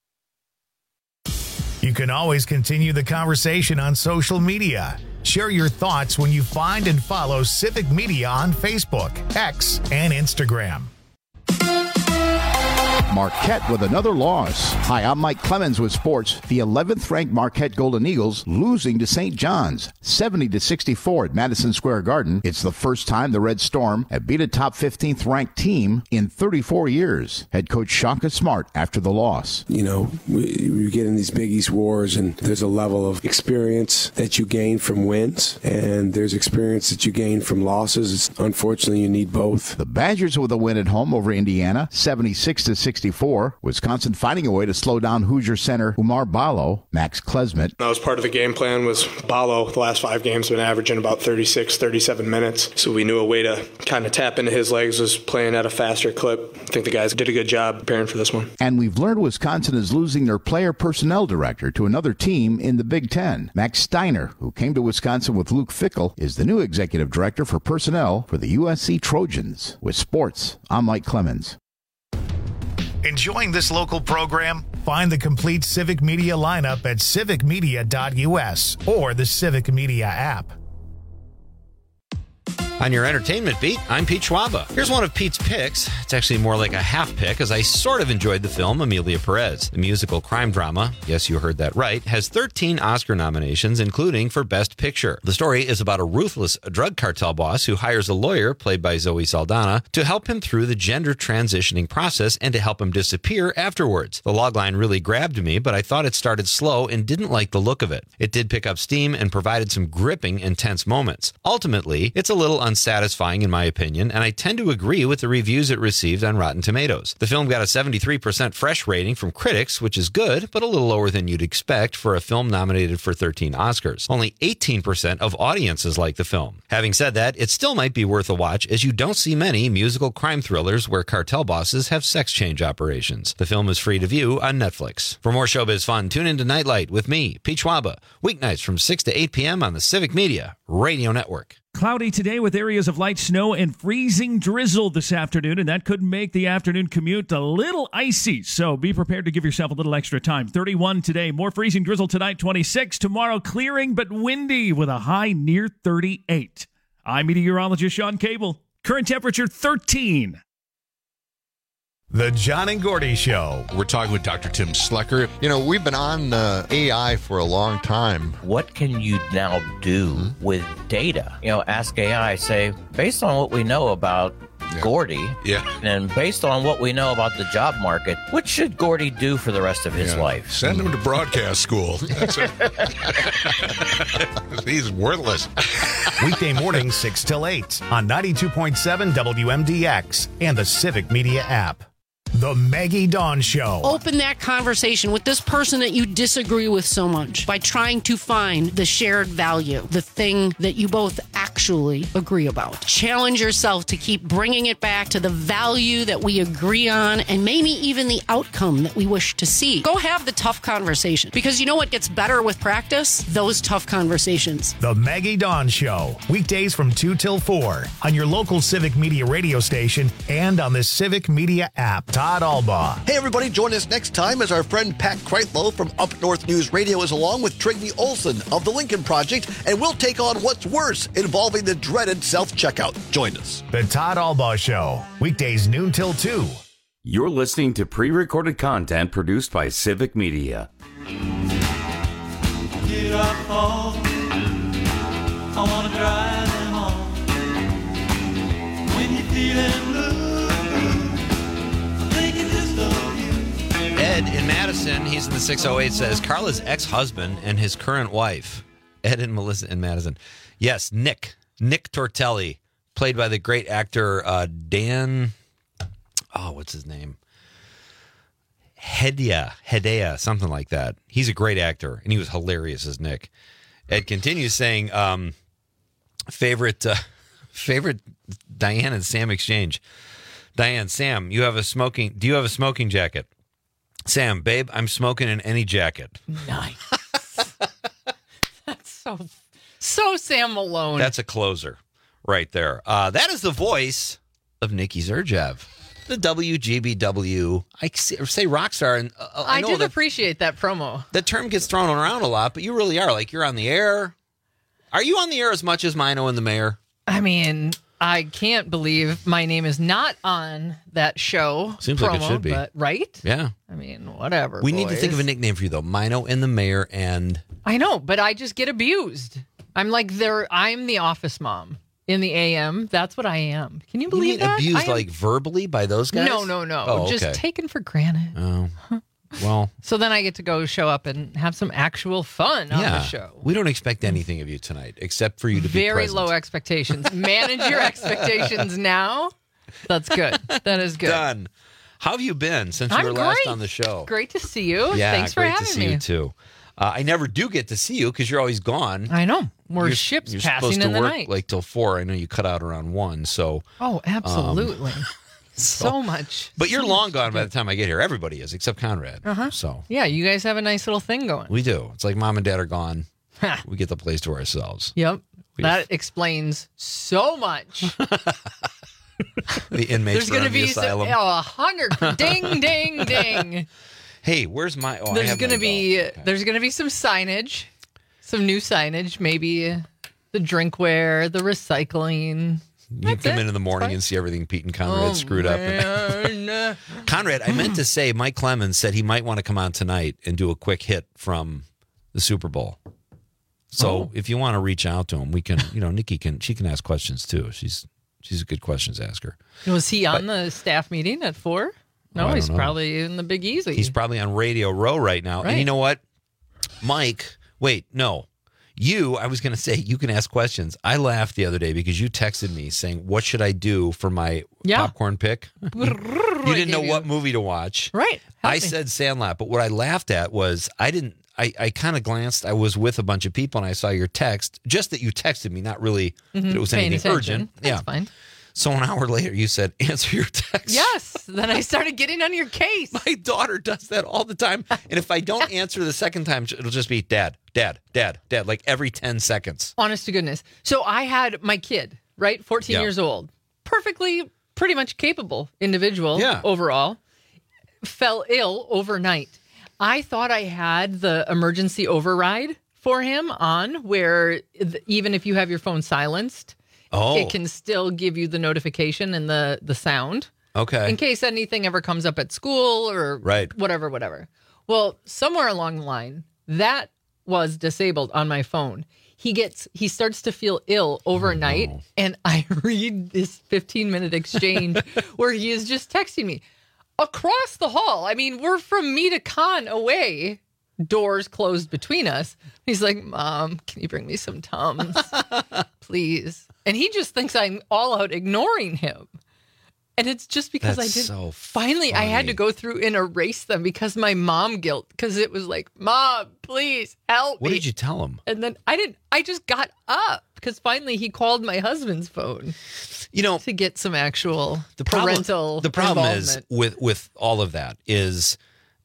You can always continue the conversation on social media. Share your thoughts when you find and follow Civic Media on Facebook, X, and Instagram. Marquette with another loss. Hi, I'm Mike Clemens with sports. The eleventh ranked Marquette Golden Eagles losing to Saint John's seventy to sixty-four at Madison Square Garden. It's the first time the Red Storm have beat a top fifteenth ranked team in thirty-four years. Head coach Shaka Smart after the loss. You know, we, we get in these Big East wars, and there's a level of experience that you gain from wins, and there's experience that you gain from losses. It's, unfortunately, you need both. The Badgers with a win at home over Indiana, seventy-six to sixty-four. Wisconsin finding a way to slow down Hoosier center Umar Ballo. Max Klesmit. That was part of the game plan. Was Ballo the last five games been averaging about thirty-six, thirty-seven minutes. So we knew a way to kind of tap into his legs was playing at a faster clip. I think the guys did a good job preparing for this one. And we've learned Wisconsin is losing their player personnel director to another team in the Big Ten. Max Steiner, who came to Wisconsin with Luke Fickell, is the new executive director for personnel for the U S C Trojans. With sports, I'm Mike Clemens. Enjoying this local program? Find the complete Civic Media lineup at civic media dot u s or the Civic Media app. On your entertainment beat, I'm Pete Schwaba. Here's one of Pete's picks. It's actually more like a half pick, as I sort of enjoyed the film Amelia Perez. The musical crime drama, yes, you heard that right, has thirteen Oscar nominations, including for Best Picture. The story is about a ruthless drug cartel boss who hires a lawyer, played by Zoe Saldana, to help him through the gender transitioning process and to help him disappear afterwards. The logline really grabbed me, but I thought it started slow and didn't like the look of it. It did pick up steam and provided some gripping, intense moments. Ultimately, it's a little unsatisfying in my opinion, and I tend to agree with the reviews it received on Rotten Tomatoes. The film got a seventy-three percent fresh rating from critics, which is good, but a little lower than you'd expect for a film nominated for thirteen Oscars. Only eighteen percent of audiences like the film. Having said that, it still might be worth a watch, as you don't see many musical crime thrillers where cartel bosses have sex change operations. The film is free to view on Netflix. For more showbiz fun, tune into Nightlight with me, Pete Schwaba, weeknights from six to eight p.m. on the Civic Media Radio Network. Cloudy today with areas of light snow and freezing drizzle this afternoon, and that could make the afternoon commute a little icy, so be prepared to give yourself a little extra time. thirty-one today, more freezing drizzle tonight, twenty-six. Tomorrow, clearing but windy with a high near thirty-eight. I'm meteorologist Sean Cable. Current temperature thirteen. The John and Gordy Show. We're talking with Doctor Tim Slecker. You know, we've been on uh, A I for a long time. What can you now do mm-hmm. with data? You know, ask A I, say, based on what we know about yeah. Gordy, yeah. and based on what we know about the job market, what should Gordy do for the rest of his yeah. life? Send him to broadcast school. That's it. He's worthless. Weekday mornings, six till eight on ninety-two point seven W M D X and the Civic Media app. The Maggie Dawn Show. Open that conversation with this person that you disagree with so much by trying to find the shared value, the thing that you both actually agree about. Challenge yourself to keep bringing it back to the value that we agree on and maybe even the outcome that we wish to see. Go have the tough conversation, because you know what gets better with practice? Those tough conversations. The Maggie Dawn Show. Weekdays from two till four on your local Civic Media radio station and on the Civic Media app. Todd Albaugh. Hey, everybody, join us next time as our friend Pat Kreitlow from Up North News Radio is along with Trigny Olson of the Lincoln Project, and we'll take on what's worse involving the dreaded self-checkout. Join us. The Todd Albaugh Show. Weekdays noon till two. You're listening to pre-recorded content produced by Civic Media. Get up, all. I wanna drive them on. When you're feeling blue, I'm thinking just of you. Ed in Madison, he's in the six oh eight, says Carla's ex-husband and his current wife. Ed and Melissa in Madison. Yes, Nick. Nick Tortelli, played by the great actor uh, Dan... Oh, what's his name? Hedaya, Hedaya, something like that. He's a great actor, and he was hilarious as Nick. Ed continues saying, um, favorite, uh, favorite Diane and Sam exchange. Diane, Sam, you have a smoking. Do you have a smoking jacket? Sam, babe, I'm smoking in any jacket. Nice. That's so, so Sam Malone. That's a closer right there. Uh, that is the voice of Nikki Zerjev. The W G B W, I say rock star, and uh, I, I know did that, appreciate that promo. that term gets thrown around a lot, but you really are. Like, you're on the air. Are you on the air as much as Mino and the Mayor? I mean, I can't believe my name is not on that show. Seems promo, like it should be. But, right? Yeah. I mean, whatever. We need to boys. think of a nickname for you, though. Mino and the Mayor, and I know, but I just get abused. I'm like, there. I'm the office mom. In the A M, that's what I am. Can you believe you mean that? abused I am- like verbally by those guys? No, no, no. Oh, Just okay. taken for granted. Oh, well. So then I get to go show up and have some actual fun on yeah. the show. We don't expect anything of you tonight, except for you to be Very present. low expectations. Manage your expectations now. That's good. That is good. Done. How have you been since you I'm were last great. on the show? Great to see you. Yeah, Thanks for great having to see me. you too. Uh, I never do get to see you because you're always gone. I know. We're you're, ships you're passing supposed to in the work night. like till four. I know you cut out around one. So, Oh, absolutely. Um, so, much. but you're so long much gone to by do. the time I get here. Everybody is except Conrad. Uh-huh. So Yeah, you guys have a nice little thing going. we do. It's like mom and dad are gone. We get the place to ourselves. Yep. We- That explains so much. The inmates There's going going to to be some, asylum. oh, a hundred. Ding, ding, ding. Hey, where's my? Oh, I there's have going to my be belt. Okay. there's going to be some signage, some new signage. Maybe the drinkware, the recycling. You That's come it. in in the morning Fine. and see everything Pete and Conrad Oh, screwed up. man. Conrad, I meant to say, Mike Clemens said he might want to come on tonight and do a quick hit from the Super Bowl. So Oh. if you want to reach out to him, we can. You know, Nikki can. She can ask questions too. She's she's a good questions asker. Was he on the staff meeting at four? No, Oh, I he's don't know. probably in the Big Easy. He's probably on Radio Row right now. And you Right. know what, Mike? Wait, no. You, I was going to say, you can ask questions. I laughed the other day because you texted me saying, what should I do for my Yeah. popcorn pick? You didn't know what movie to watch. Right. Help I me. said Sandlot, but what I laughed at was I didn't, I, I kind of glanced. I was with a bunch of people and I saw your text, just that you texted me, not really that it was Mhm, paying anything attention. urgent. That's yeah. fine. So an hour later, you said, answer your text. Yes. Then I started getting on your case. My daughter does that all the time. And if I don't answer the second time, it'll just be dad, dad, dad, dad, like every ten seconds. Honest to goodness. So I had my kid, right? fourteen Yeah. years old. Perfectly, pretty much capable individual Yeah. overall. Fell ill overnight. I thought I had the emergency override for him on where th- even if you have your phone silenced, Oh. it can still give you the notification and the, the sound. Okay. In case anything ever comes up at school or Right. whatever, whatever. Well, somewhere along the line, that was disabled on my phone. He gets, he starts to feel ill overnight, Oh, and I read this fifteen minute exchange where he is just texting me across the hall. I mean, we're from me to Con away, doors closed between us. He's like, Mom, can you bring me some Tums, please? And he just thinks I'm all out ignoring him. And it's just because That's I did. so Finally, I had funny. to go through and erase them because my mom guilt. Because it was like, Mom, please help What me. did you tell him? And then I didn't. I just got up because finally he called my husband's phone. You know, to get some actual the problem, parental. the problem is involvement. with with all of that is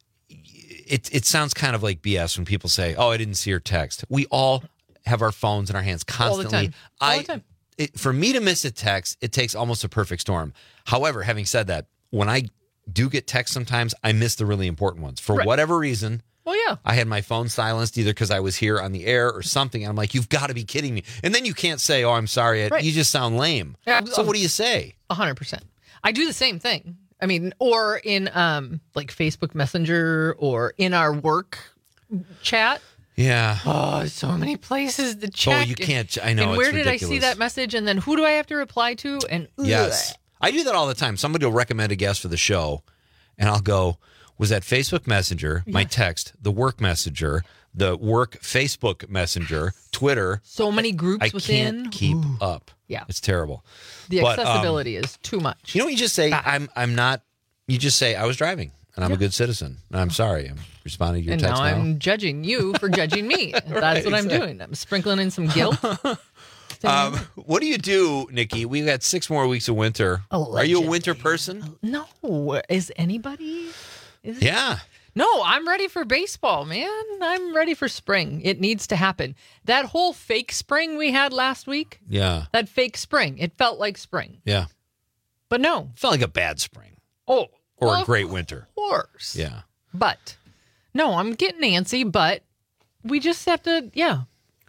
it it sounds kind of like B S when people say, "Oh, I didn't see your text." We all have our phones in our hands all the constantly. time. All I the time. It, for me to miss a text, it takes almost a perfect storm. However, having said that, when I do get texts sometimes, I miss the really important ones. For Right. whatever reason, Well, yeah. I had my phone silenced either because I was here on the air or something. And I'm like, you've got to be kidding me. And then you can't say, oh, I'm sorry. Right. You just sound lame. Yeah, So what do you say? A hundred percent. I do the same thing. I mean, or in um like Facebook Messenger or in our work chat. Yeah. Oh, so many places to check. Oh, you can't. I know. And it's where did ridiculous. I see that message? And then who do I have to reply to? And ugh. Yes. I do that all the time. Somebody will recommend a guest for the show, and I'll go, was that Facebook Messenger, my text, the work messenger, the work Facebook Messenger, Twitter. So many groups I within. can't keep Ooh. up. Yeah. It's terrible. The But, um, accessibility is too much. You know what you just say? I'm I'm not. You just say, I was driving, and I'm Yeah. a good citizen. And I'm sorry. I'm responding to your And text now now. I'm judging you for judging me. That's Right, what I'm exactly. doing. I'm sprinkling in some guilt. Um, what do you do, Nikki? We've got six more weeks of winter. Are you a winter person? No. Is anybody? Is Yeah. No, I'm ready for baseball, man. I'm ready for spring. It needs to happen. That whole fake spring we had last week, Yeah. that fake spring, it felt like spring. Yeah. But no. Felt like a bad spring. Oh. Or a of great winter. course. Yeah. But no, I'm getting antsy, but we just have to, yeah.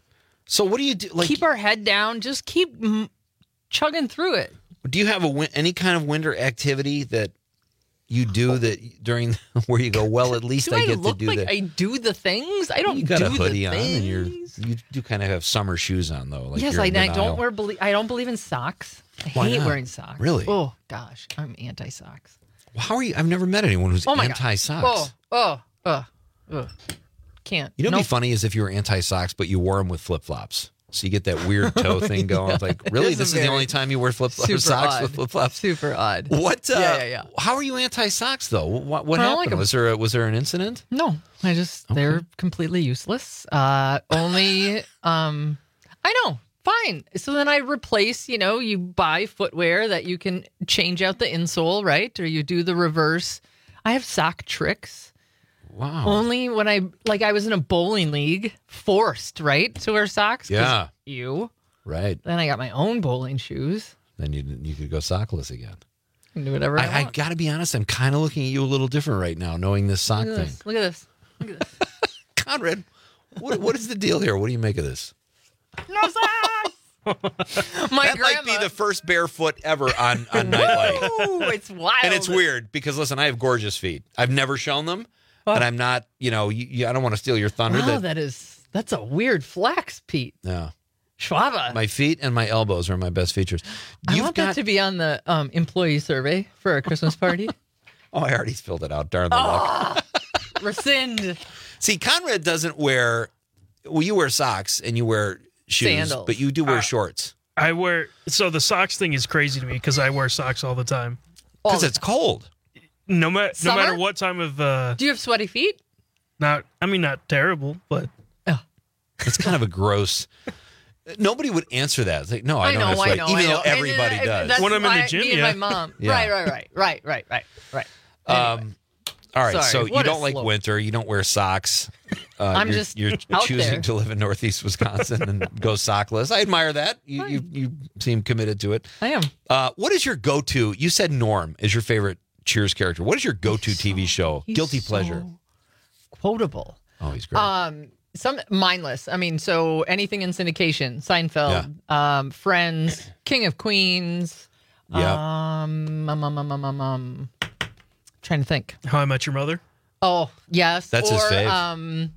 So what do you do? Like, keep our head down. Just keep mm, chugging through it. do you have a win- any kind of winter activity that you do that during where you go, well, at least Do I I, get look to do like that? I do the things? I don't You got do a hoodie the on, things. and you're you do kind of have summer shoes on though. Like yes, you're I, in I denial. don't wear. Belie- I don't believe in socks. I Why hate not? wearing socks. Really? Oh gosh, I'm anti socks. How are you? I've never met anyone who's Oh my anti God. socks. Oh, oh, oh, oh. Can't. You know, what'd Nope. be funny is if you were anti socks, but you wore them with flip flops. So you get that weird toe thing going. It's like, really? is a This is the very only time you wear flip super socks odd. with flip flops? Super odd. What? Uh, Yeah, yeah, yeah. How are you anti socks though? What, what I don't happened? like 'em. was there a, was there an incident? No, I just they're completely useless. Uh, only um, I know. Fine. So then I replace. You know, you buy footwear that you can change out the insole, right? Or you do the reverse. I have sock tricks. Wow. Only when I like I was in a bowling league, forced right to wear socks. 'cause Yeah. You. Right. Then I got my own bowling shoes. Then you you could go sockless again. I can do whatever I, I, I want. got to be honest. I'm kind of looking at you a little different right now, knowing this sock Look at thing. this. Look at this. Look at this. Conrad, what what is the deal here? What do you make of this? No socks. My that grandma. might be the first barefoot ever on on Nightlight. Ooh, it's wild. And it's weird because listen, I have gorgeous feet. I've never shown them, and I'm not. You know, you, you, I don't want to steal your thunder. Wow, that, that is that's a weird flex, Pete. yeah, Schwaba. my feet and my elbows are my best features. I You've want got. that to be on the um, employee survey for our Christmas party. Oh, I already filled it out. Darn the luck. Rescind. See, Conrad doesn't wear. Well, you wear socks and you wear shoes, Sandals. but you do wear Uh, shorts I wear so the socks thing is crazy to me because I wear socks all the time. because it's cold. No matter no Summer? matter what time of uh, Do you have sweaty feet? not I mean not terrible, but It's kind of a gross. Nobody would answer that. It's like, no, I, I don't know, have I sweat, know, even I though know. everybody And, uh, does. That's When I'm in the why gym, me and yeah. my mom. Yeah. Right, right, right, right, right, right, right. Anyway. Um, all right, Sorry, so you what a don't like slope. winter. You don't wear socks. Uh, I'm you're, just you're out choosing there. to live in Northeast Wisconsin and go sockless. I admire that. You you, you seem committed to it. I am. Uh, what is your go-to? You said Norm is your favorite Cheers character. What is your go-to T V show? he's Guilty so pleasure. Quotable. Oh, he's great. Um, some mindless. I mean, so anything in syndication, Seinfeld, um, Friends, King of Queens. Yep. Um, um, um, um, um, um, um, trying to think. How I Met Your Mother. Oh, yes. That's or, his fave. Um,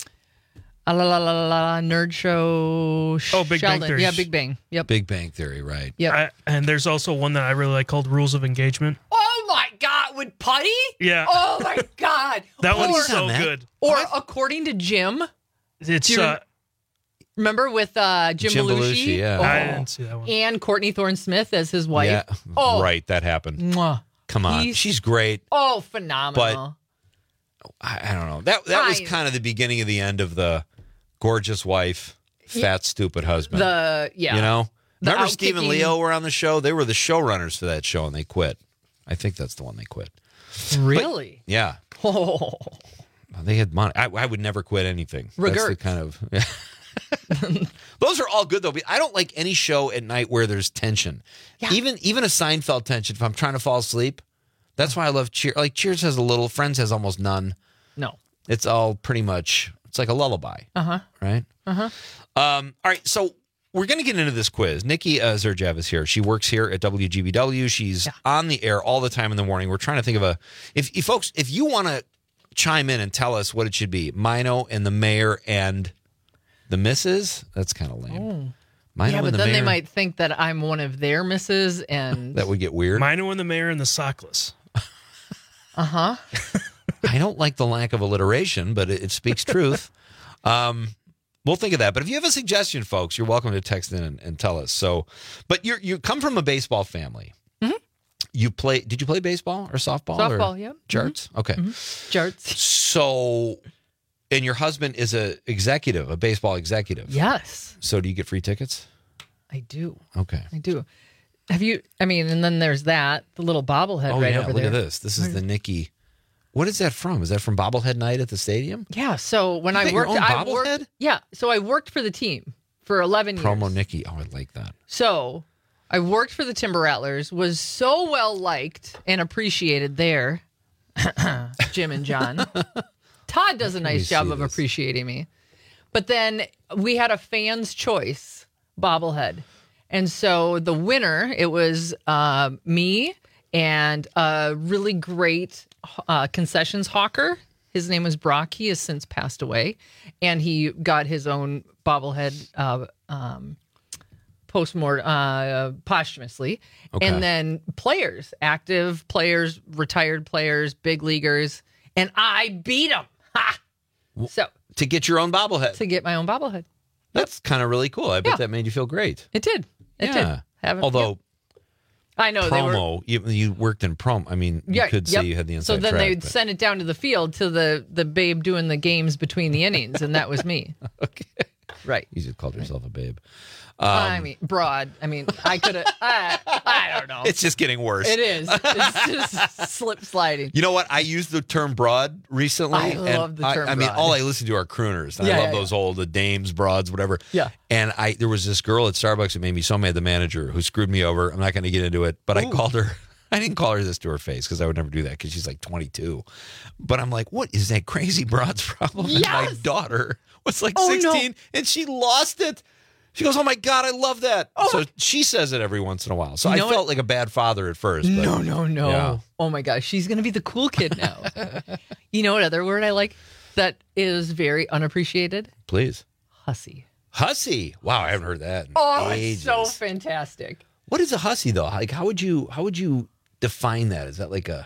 ah, la, la, la, la, la, Nerd Show. Oh, Big Bang Sheldon. Theory. Yeah, Big Bang. Yep. Big Bang Theory, right? Yep. I, and there's also one that I really like called Rules of Engagement. Oh my God, with Putty? Yeah. Oh my God. That or, one's so on that? good. Or according to Jim. It's Do you uh, Remember with uh, Jim, Jim Belushi? Belushi, yeah. Oh. I didn't see that one. And Courtney Thorne Smith as his wife. Yeah, Oh. right. That happened. Mwah. Come on, He's- she's great. Oh, phenomenal. I, I don't know. That that was I- kind of the beginning of the end of the gorgeous wife, fat stupid husband. the, yeah. You know, The remember Steve and outkicking- Leo were on the show? They were the showrunners for that show, and they quit. I think that's the one they quit. Really? Yeah, Oh. they had money. I, I would never quit anything. That's the Regerts. kind of. Those are all good though. But I don't like any show at night where there's tension. Even even a Seinfeld tension. If I'm trying to fall asleep, that's why I love Cheers. Like Cheers has a little. Friends has almost none. No. It's all pretty much. It's like a lullaby. Uh huh. Right. Uh huh. Um, all right, so we're going to get into this quiz. Nikki uh, Zerjev is here. She works here at W G B W. She's on the air all the time in the morning. We're trying to think of a if, if folks, if you want to chime in and tell us what it should be. Mino and the mayor and the missus? That's kind of lame. Oh. Mino yeah, and but the then mayor? they might think that I'm one of their misses, and That would get weird. Mino and the mayor and the sockless. uh huh. I don't like the lack of alliteration, but it, it speaks truth. Um, we'll think of that. But if you have a suggestion, folks, you're welcome to text in and, and tell us. So, but you you come from a baseball family. Mhm. You play? Did you play baseball or softball? Softball, or yeah. Jarts. Okay. Jarts. So, and your husband is a executive, a baseball executive. Yes, So, do you get free tickets? I do. Okay. I do. Have you? I mean, and then there's that the little bobblehead Oh right yeah, over look there. at this. This is the Nikki. What is that from? Is that from Bobblehead Night at the stadium? Yeah. So when You I got your worked, own I bobblehead? worked. Yeah. So I worked for the team for eleven years. Promo Nikki. Oh, I like that. So I worked for the Timber Rattlers, was so well liked and appreciated there. Jim and John. Todd does a Let me nice job see of this. appreciating me. But then we had a fan's choice bobblehead. And so the winner, it was uh, me and a really great uh, concessions hawker. His name was Brock. He has since passed away. And he got his own bobblehead uh, um, postmortem uh, posthumously. Okay. And then players, active players, retired players, big leaguers. And I beat them. Ha! So To get your own bobblehead. to get my own bobblehead. That's kind of really cool. I bet Yeah. that made you feel great. It did. It yeah. did. Haven't- Although I know they were. promo, you, you worked in promo. I mean, you Yeah, could yep. say you had the inside So then track. they but- sent it down to the field to the the babe doing the games between the innings, and that was me. okay. Right. You just called yourself a babe. Um, I mean, broad. I mean, I could have. I, I don't know. It's just getting worse. It is. It's just slip sliding. You know what? I used the term broad recently. I and love the I- term I, mean, broad. all I listen to are crooners. And Yeah, I love yeah, those old the dames, broads, whatever. Yeah. And I there was this girl at Starbucks that made me so mad, the manager, who screwed me over. I'm not going to get into it, but I called her. I didn't call her this to her face because I would never do that because she's like twenty-two. But I'm like, what is that crazy broad's problem? And my Yes! daughter was like Oh, no. sixteen and she lost it. She goes, oh my God, I love that. So she says it every once in a while. So You I know felt what? like a bad father at first. But No, no, no. Yeah. Oh my gosh, she's gonna be the cool kid now. You know what other word I like that is very unappreciated? Please. Hussy. Hussy. Wow, I haven't heard that in Oh, ages. it's so fantastic. What is a hussy though? Like how would you how would you define that? Is that like a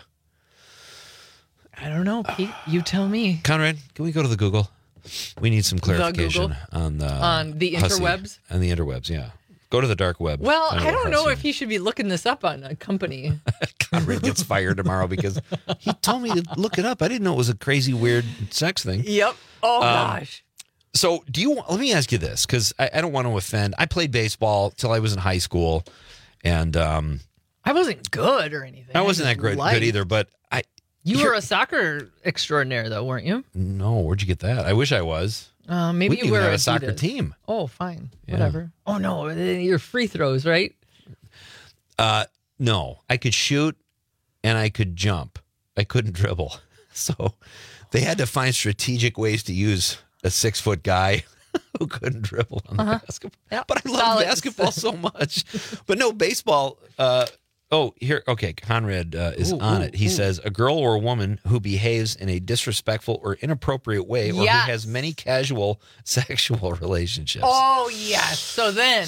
I don't know, Pete. You tell me. Conrad, can we go to the Google? We need some clarification Google? on the On the hussy. interwebs? On the interwebs, yeah. Go to the dark web. Well, Find I out don't what know hussy if he should be looking this up on a company. Conrad gets fired tomorrow because he told me to look it up. I didn't know it was a crazy weird sex thing. Yep. Oh Um, gosh. So, do you? Let me ask you this, because I, I don't want to offend. I played baseball till I was in high school, and um, I wasn't good or anything. I wasn't that just good, liked- good either. But I, You here- were a soccer extraordinaire, though, weren't you? no. Where'd you get that? I wish I was. Uh, maybe we you didn't were even have a a soccer Adidas. team. Oh, fine. Yeah. Whatever. Oh no, your free throws, right? Uh, no, I could shoot and I could jump. I couldn't dribble. So they had to find strategic ways to use a six foot guy who couldn't dribble on the Uh-huh. basketball. Yep. But I love Solid. basketball so much. But no, baseball. Uh, oh, here. Okay, Conrad uh, is Ooh, on ooh, it. He ooh. says a girl or a woman who behaves in a disrespectful or inappropriate way, or Yes. who has many casual sexual relationships. Oh yes. So then,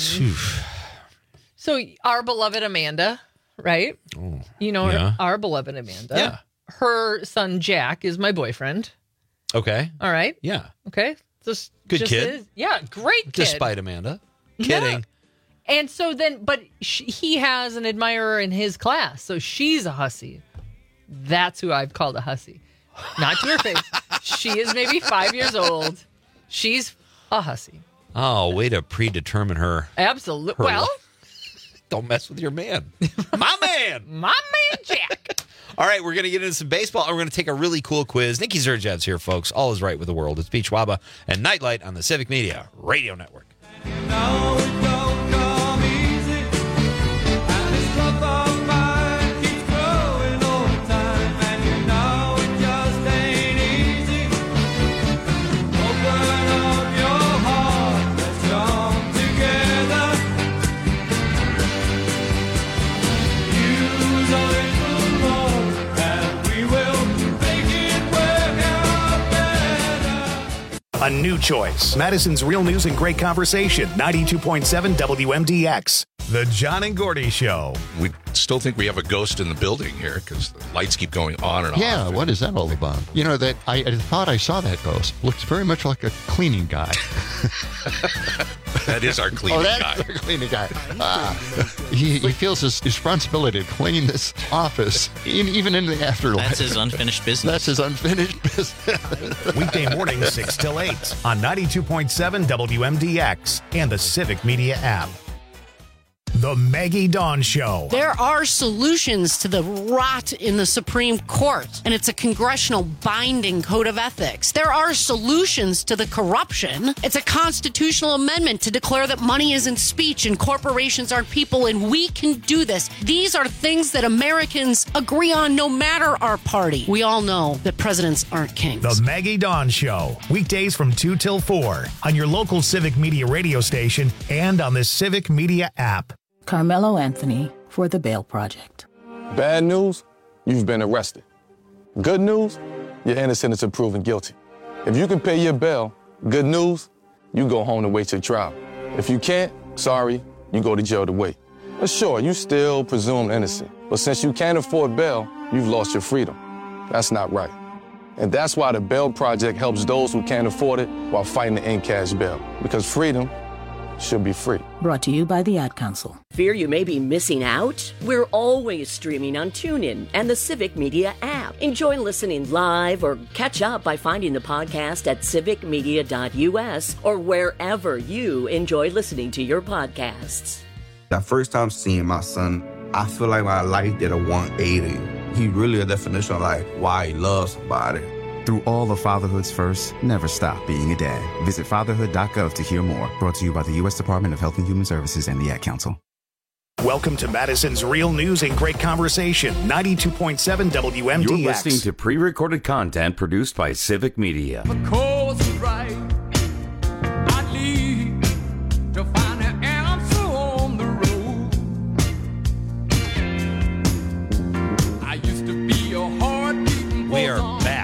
so our beloved Amanda, right? Oh, You know yeah. our beloved Amanda. Yeah. Her son Jack is my boyfriend. Okay. All right. Yeah. Okay. Just Good just kid. is- yeah. Great kid. Despite Amanda. Yeah. Kidding. And so then, but sh he has an admirer in his class, so she's a hussy. That's who I've called a hussy. Not to her face. She is maybe five years old. She's a hussy. Oh, way to predetermine her. Absolutely. Her Well, life. Don't mess with your man. My man. my man Jack. All right, we're going to get into some baseball, and we're going to take a really cool quiz. Nikki Zerjev's here, folks. All is right with the world. It's Pete Schwaba and Nightlight on the Civic Media Radio Network. Use a little more, and we will make it work out. A new choice. Madison's Real News and Great Conversation. ninety-two point seven W M D X. The John and Gordy Show. We still think we have a ghost in the building here because the lights keep going on and on. Yeah, what is that all about? You know, that I, I thought I saw that ghost. Looks very much like a cleaning guy. That is our cleaning oh, that's guy. our cleaning guy. Ah, he, he feels his responsibility to clean this office, in, even in the afterlife. That's his unfinished business. That's his unfinished business. Weekday mornings, six till eight on ninety-two point seven W M D X and the Civic Media app. The Maggie Dawn Show. There are solutions to the rot in the Supreme Court, and it's a congressional binding code of ethics. There are solutions to the corruption. It's a constitutional amendment to declare that money isn't speech and corporations aren't people, and we can do this. These are things that Americans agree on no matter our party. We all know that presidents aren't kings. The Maggie Dawn Show. Weekdays from two till four on your local Civic Media radio station and on the Civic Media app. Carmelo Anthony for the Bail Project. Bad news, you've been arrested. Good news, you're innocent until proven guilty. If you can pay your bail, good news, you go home to wait your trial. If you can't, sorry, you go to jail to wait. But sure, you still presumed innocent. But since you can't afford bail, you've lost your freedom. That's not right. And that's why the Bail Project helps those who can't afford it while fighting to end cash bail. Because freedom should be free. Brought to you by the Ad Council. Fear you may be missing out? We're always streaming on TuneIn and the Civic Media app. Enjoy listening live or catch up by finding the podcast at civic media dot U S or wherever you enjoy listening to your podcasts. That first time seeing my son, I feel like my life did a one eighty. He really a definition of like why he loves somebody. Through all of fatherhood's first, never stop being a dad. Visit fatherhood dot gov to hear more. Brought to you by the U S Department of Health and Human Services and the Ad Council. Welcome to Madison's Real News and Great Conversation. ninety-two point seven W M D X. You're listening to pre-recorded content produced by Civic Media. Course right. I need to find an answer on the road. I used to be a hard beating. We are back.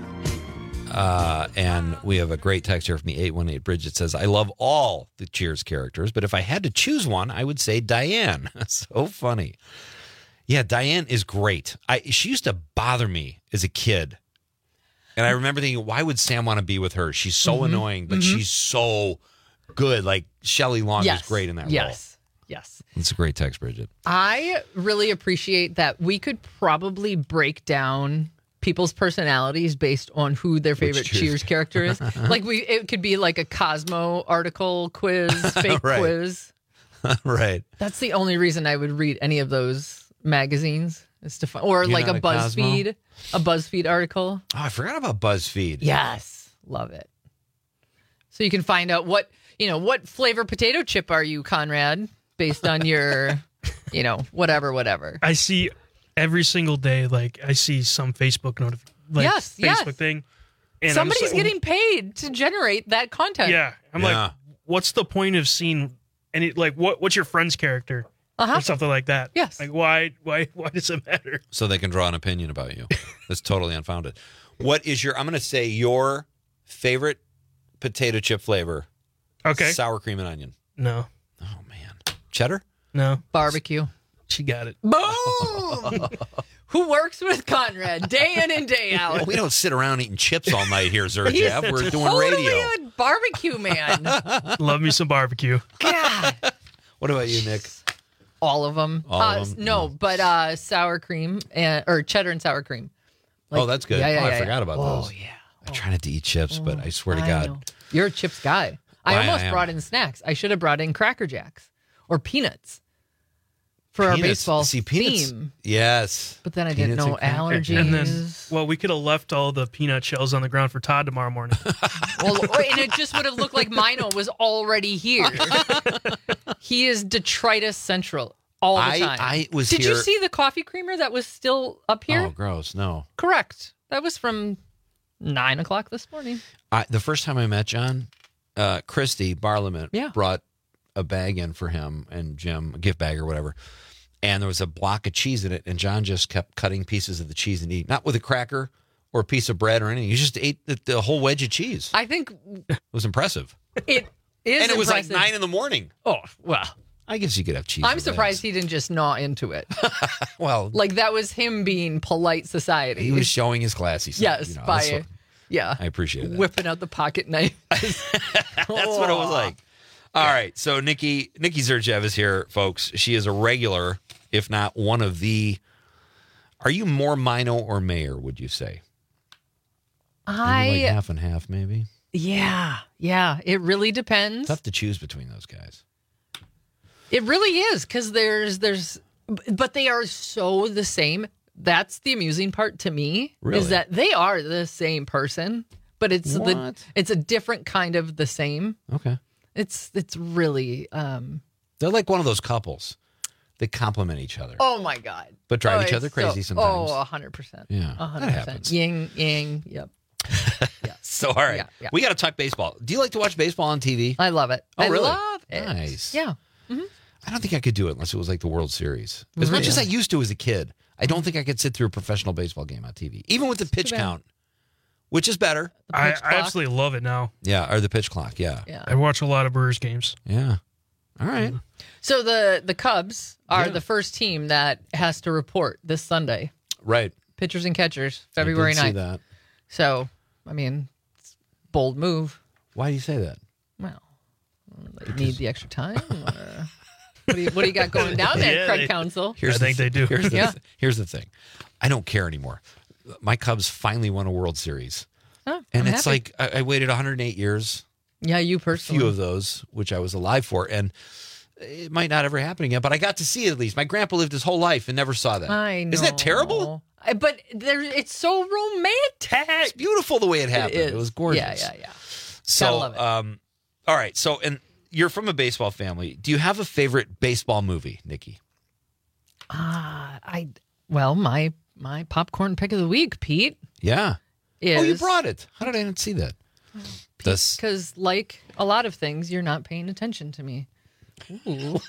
Uh, and we have a great text here from the eight one eight. Bridget says, I love all the Cheers characters, but if I had to choose one, I would say Diane. So funny. Yeah, Diane is great. I She used to bother me as a kid. And I remember thinking, why would Sam want to be with her? She's so mm-hmm. annoying, but mm-hmm. she's so good. Like, Shelley Long yes. is great in that yes. role. Yes, yes. It's a great text, Bridget. I really appreciate that we could probably break down people's personalities based on who their favorite Cheers. Cheers character is. Like we, it could be like a Cosmo article quiz, fake right. quiz. Right. That's the only reason I would read any of those magazines is to find, or You're like a, a BuzzFeed, a BuzzFeed article. Oh, I forgot about BuzzFeed. Yes, love it. So you can find out what you know. What flavor potato chip are you, Conrad? Based on your, you know, whatever, whatever. I see. Every single day, like I see some Facebook notification, like yes, Facebook yes. thing. And somebody's like, getting paid to generate that content. Yeah, I'm yeah. like, what's the point of seeing any like what? What's your friend's character uh-huh. or something like that? Yes. Like why? Why? Why does it matter? So they can draw an opinion about you. That's totally unfounded. What is your? I'm going to say your favorite potato chip flavor. Okay. Sour cream and onion. No. Oh man. Cheddar. No. Barbecue. She got it. Boom! Who works with Conrad day in and day out? Well, we don't sit around eating chips all night here, Zerjev. We're doing totally radio. A barbecue man. Love me some barbecue. God. What about you, Nick? All of them. All uh, of them? No, but uh, sour cream and or cheddar and sour cream. Like, oh, that's good. Yeah, yeah, oh, I yeah, forgot yeah. about oh, those. Yeah. I try not to eat chips, but I swear to I God. know. You're a chips guy. I Well, I almost am. brought in snacks. I should have brought in Cracker Jacks or peanuts for our Peanuts. baseball See, peanuts. theme. Yes. But then I didn't Peanuts know and crackers. allergies. And then, well, we could have left all the peanut shells on the ground for Todd tomorrow morning. Well, and it just would have looked like Mino was already here. He is detritus central all the I- time. I was Did you here- see the coffee creamer that was still up here? Oh, gross. No. Correct. That was from nine o'clock this morning. I, the first time I met John, uh, Christy Barliament Yeah. brought a bag in for him and Jim, a gift bag or whatever. And there was a block of cheese in it, and John just kept cutting pieces of the cheese and eating. Not with a cracker, or a piece of bread or anything. You just ate the, the whole wedge of cheese. I think It was impressive. it is And it was like impressive. nine in the morning. Oh, well. I guess you could have cheese. I'm with surprised eggs. he didn't just gnaw into it. Well, Like, that was him being polite society. he was showing his classy side. Yes, you know, by, that's what- yeah. I appreciate that. Whipping out the pocket knife. That's what it was like. All right, so Nikki Nikki Zerchev is here, folks. She is a regular, if not one of the. Are you more Mino or Mayer? Would you say? I Maybe like half and half, maybe. Yeah, yeah. It really depends. Tough to choose between those guys. It really is because there's there's, but they are so the same. That's the amusing part to me Really? is that they are the same person, but it's the What? it's a different kind of the same. Okay. It's it's really um They're like one of those couples that complement each other, oh my god, but drive Oh, each other it's crazy so, sometimes. Oh, a hundred percent. Yeah, a hundred that percent. happens. Yin yang. Yep. So, all right, Yeah, yeah. we got to talk baseball. Do you like to watch baseball on T V? I love it. Oh, I really? love it. Nice. Yeah. I don't think I could do it unless it was like the World Series. As much as I used to as a kid, I don't think I could sit through a professional baseball game on T V, even with the pitch too bad. count, which is better. I, pitch I clock. absolutely love it now. Yeah, or the pitch clock. Yeah. Yeah. I watch a lot of Brewers games. Yeah. All right. So the the Cubs are Yeah. the first team that has to report this Sunday. Right. Pitchers and catchers, I did February see ninth. that. So, I mean, it's a bold move. Why do you say that? Well, they need the extra time. or- what, do you, what do you got going down there, Yeah, Craig they- Counsel? I think they do. Here's the, Yeah. th- here's the thing. I don't care anymore. My Cubs finally won a World Series. Oh, And I'm it's happy. like I, I waited one hundred eight years, Yeah, you a personally. few of those, which I was alive for. And it might not ever happen again, but I got to see it at least. My grandpa lived his whole life and never saw that. I know. Isn't that terrible? I- But there, it's so romantic. It's beautiful the way it happened. It, is. was gorgeous. Yeah, yeah, yeah. So, Gotta love it. um, all right. So, and you're from a baseball family. Do you have a favorite baseball movie, Nikki? Ah, I well, my my popcorn pick of the week, Pete, Yeah. is Oh, you brought it. How did I not see that? This because like a lot of things, you're not paying attention to me. Ooh.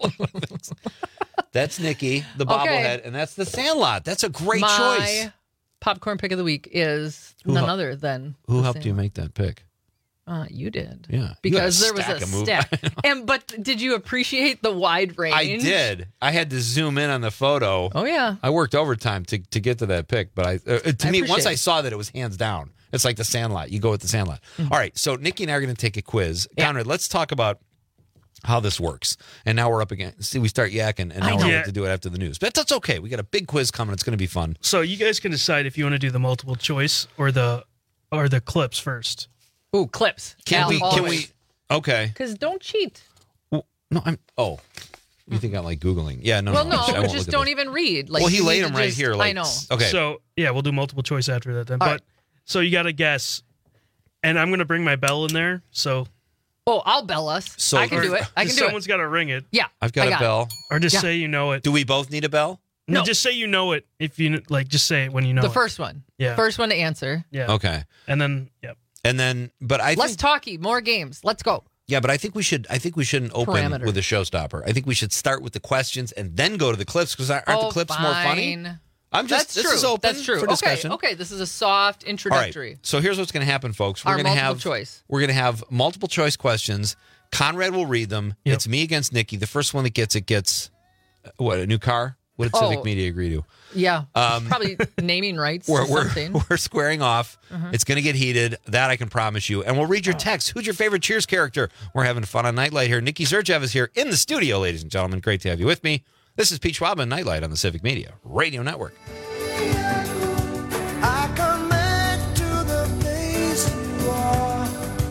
That's Nikki, the Okay. bobblehead, and that's the Sandlot. That's a great my choice. popcorn pick of the week is Who none hel- other than Who the helped you Sandlot. make that pick? Uh, you did. Yeah, You had Because a there was stack a of movies. stack. And but did you appreciate the wide range? I did. I had to zoom in on the photo. Oh yeah. I worked overtime to, to get to that pick, but I uh, to I me once appreciate I it. saw that it was hands down. It's like the Sandlot. You go with the Sandlot. Mm-hmm. All right, so Nikki and I are going to take a quiz. Conrad, let's talk about how this works. And now we're up again. See, we start yakking, and now I we know. have to do it after the news. But that's okay. We got a big quiz coming. It's going to be fun. So you guys can decide if you want to do the multiple choice or the or the clips first. Ooh, clips. Can we? Can we? Okay. Because don't cheat. Well, no, I'm. Oh, you think I'm like googling? Yeah, no. well, no, no, I won't just look at don't this. even read. Like, well, he you laid need them to right just- here. Like, I know. Okay. So yeah, we'll do multiple choice after that then. All but right. so you got to guess, and I'm gonna bring my bell in there. So Oh, I'll bell us. So- I can do it. I can do someone's it. got to ring it. Yeah. I've got I a got bell. Or just Yeah. say you know it. Do we both need a bell? No, No. just say you know it. If you like, just say it when you know The it. first one. Yeah. First one to answer. Yeah. Okay. And then yep. And then, but I Less think, talky, more games. Let's go. yeah, but I think we should. I think we shouldn't open Parameter. with a showstopper. I think we should start with the questions and then go to the clips because aren't oh, the clips more funny? fine. I'm just. That's this true. is open That's true. for discussion. Okay, okay. This is a soft All right. introductory. So here's what's going to happen, folks. We're Our going to multiple have choice. We're going to have multiple choice questions. Conrad will read them. Yep. It's me against Nikki. The first one that gets it gets uh, what? A new car? What did Oh. Civic Media agree to? Yeah. Um, Probably naming rights We're or we're, something. we're squaring off. Uh-huh. It's going to get heated. That I can promise you. And we'll read your text. Who's your favorite Cheers character? We're having fun on Nightlight here. Nikki Zerchev is here in the studio, ladies and gentlemen. Great to have you with me. This is Pete Schwab and Nightlight on the Civic Media Radio Network. I come back to the place you are.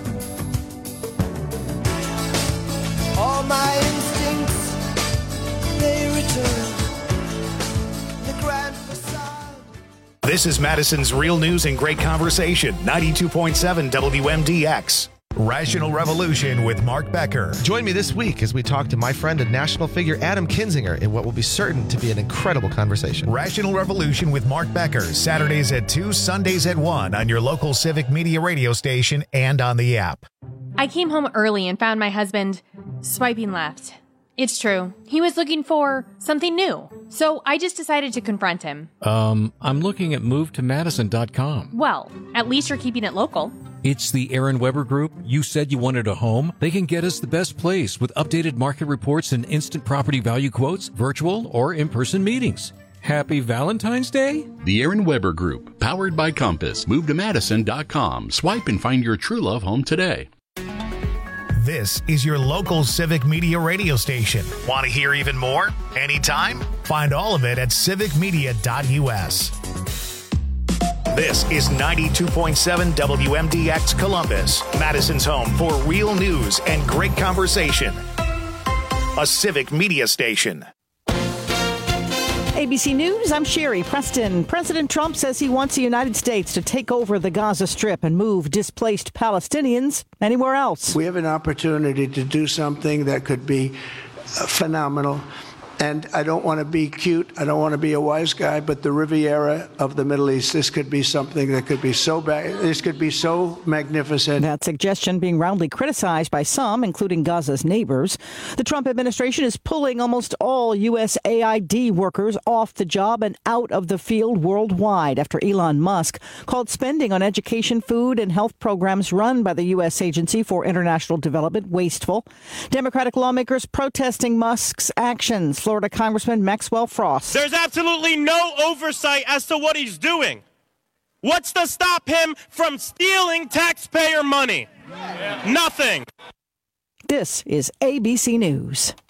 All my instincts, they return. The grand facade. This is Madison's Real News and Great Conversation, ninety-two point seven W M D X. Rational Revolution with Mark Becker. Join me this week as we talk to my friend and national figure Adam Kinzinger in what will be certain to be an incredible conversation. Rational Revolution with Mark Becker, Saturdays at two, Sundays at one on your local Civic Media radio station and on the app. I came home early and found my husband swiping left, It's true. He was looking for something new. So I just decided to confront him. Um, I'm looking at move to madison dot com. Well, at least you're keeping it local. It's the Aaron Weber Group. You said you wanted a home. They can get us the best place with updated market reports and instant property value quotes, virtual or in-person meetings. Happy Valentine's Day? The Aaron Weber Group, powered by Compass. move to madison dot com. Swipe and find your true love home today. This is your local Civic Media radio station. Want to hear even more? Anytime? Find all of it at civic media dot u s. This is ninety-two point seven W M D X Columbus, Madison's home for real news and great conversation. A Civic Media station. A B C News, I'm Sherry Preston. President Trump says he wants the United States to take over the Gaza Strip and move displaced Palestinians anywhere else. We have an opportunity to do something that could be phenomenal. And I don't want to be cute. I don't want to be a wise guy, but the Riviera of the Middle East, this could be something that could be so bad. This could be so magnificent. That suggestion being roundly criticized by some, including Gaza's neighbors. The Trump administration is pulling almost all U S A I D workers off the job and out of the field worldwide after Elon Musk called spending on education, food, and health programs run by the U S Agency for International Development wasteful. Democratic lawmakers protesting Musk's actions. Florida Congressman Maxwell Frost. There's absolutely no oversight as to what he's doing. What's to stop him from stealing taxpayer money? Yeah. Nothing. This is A B C News.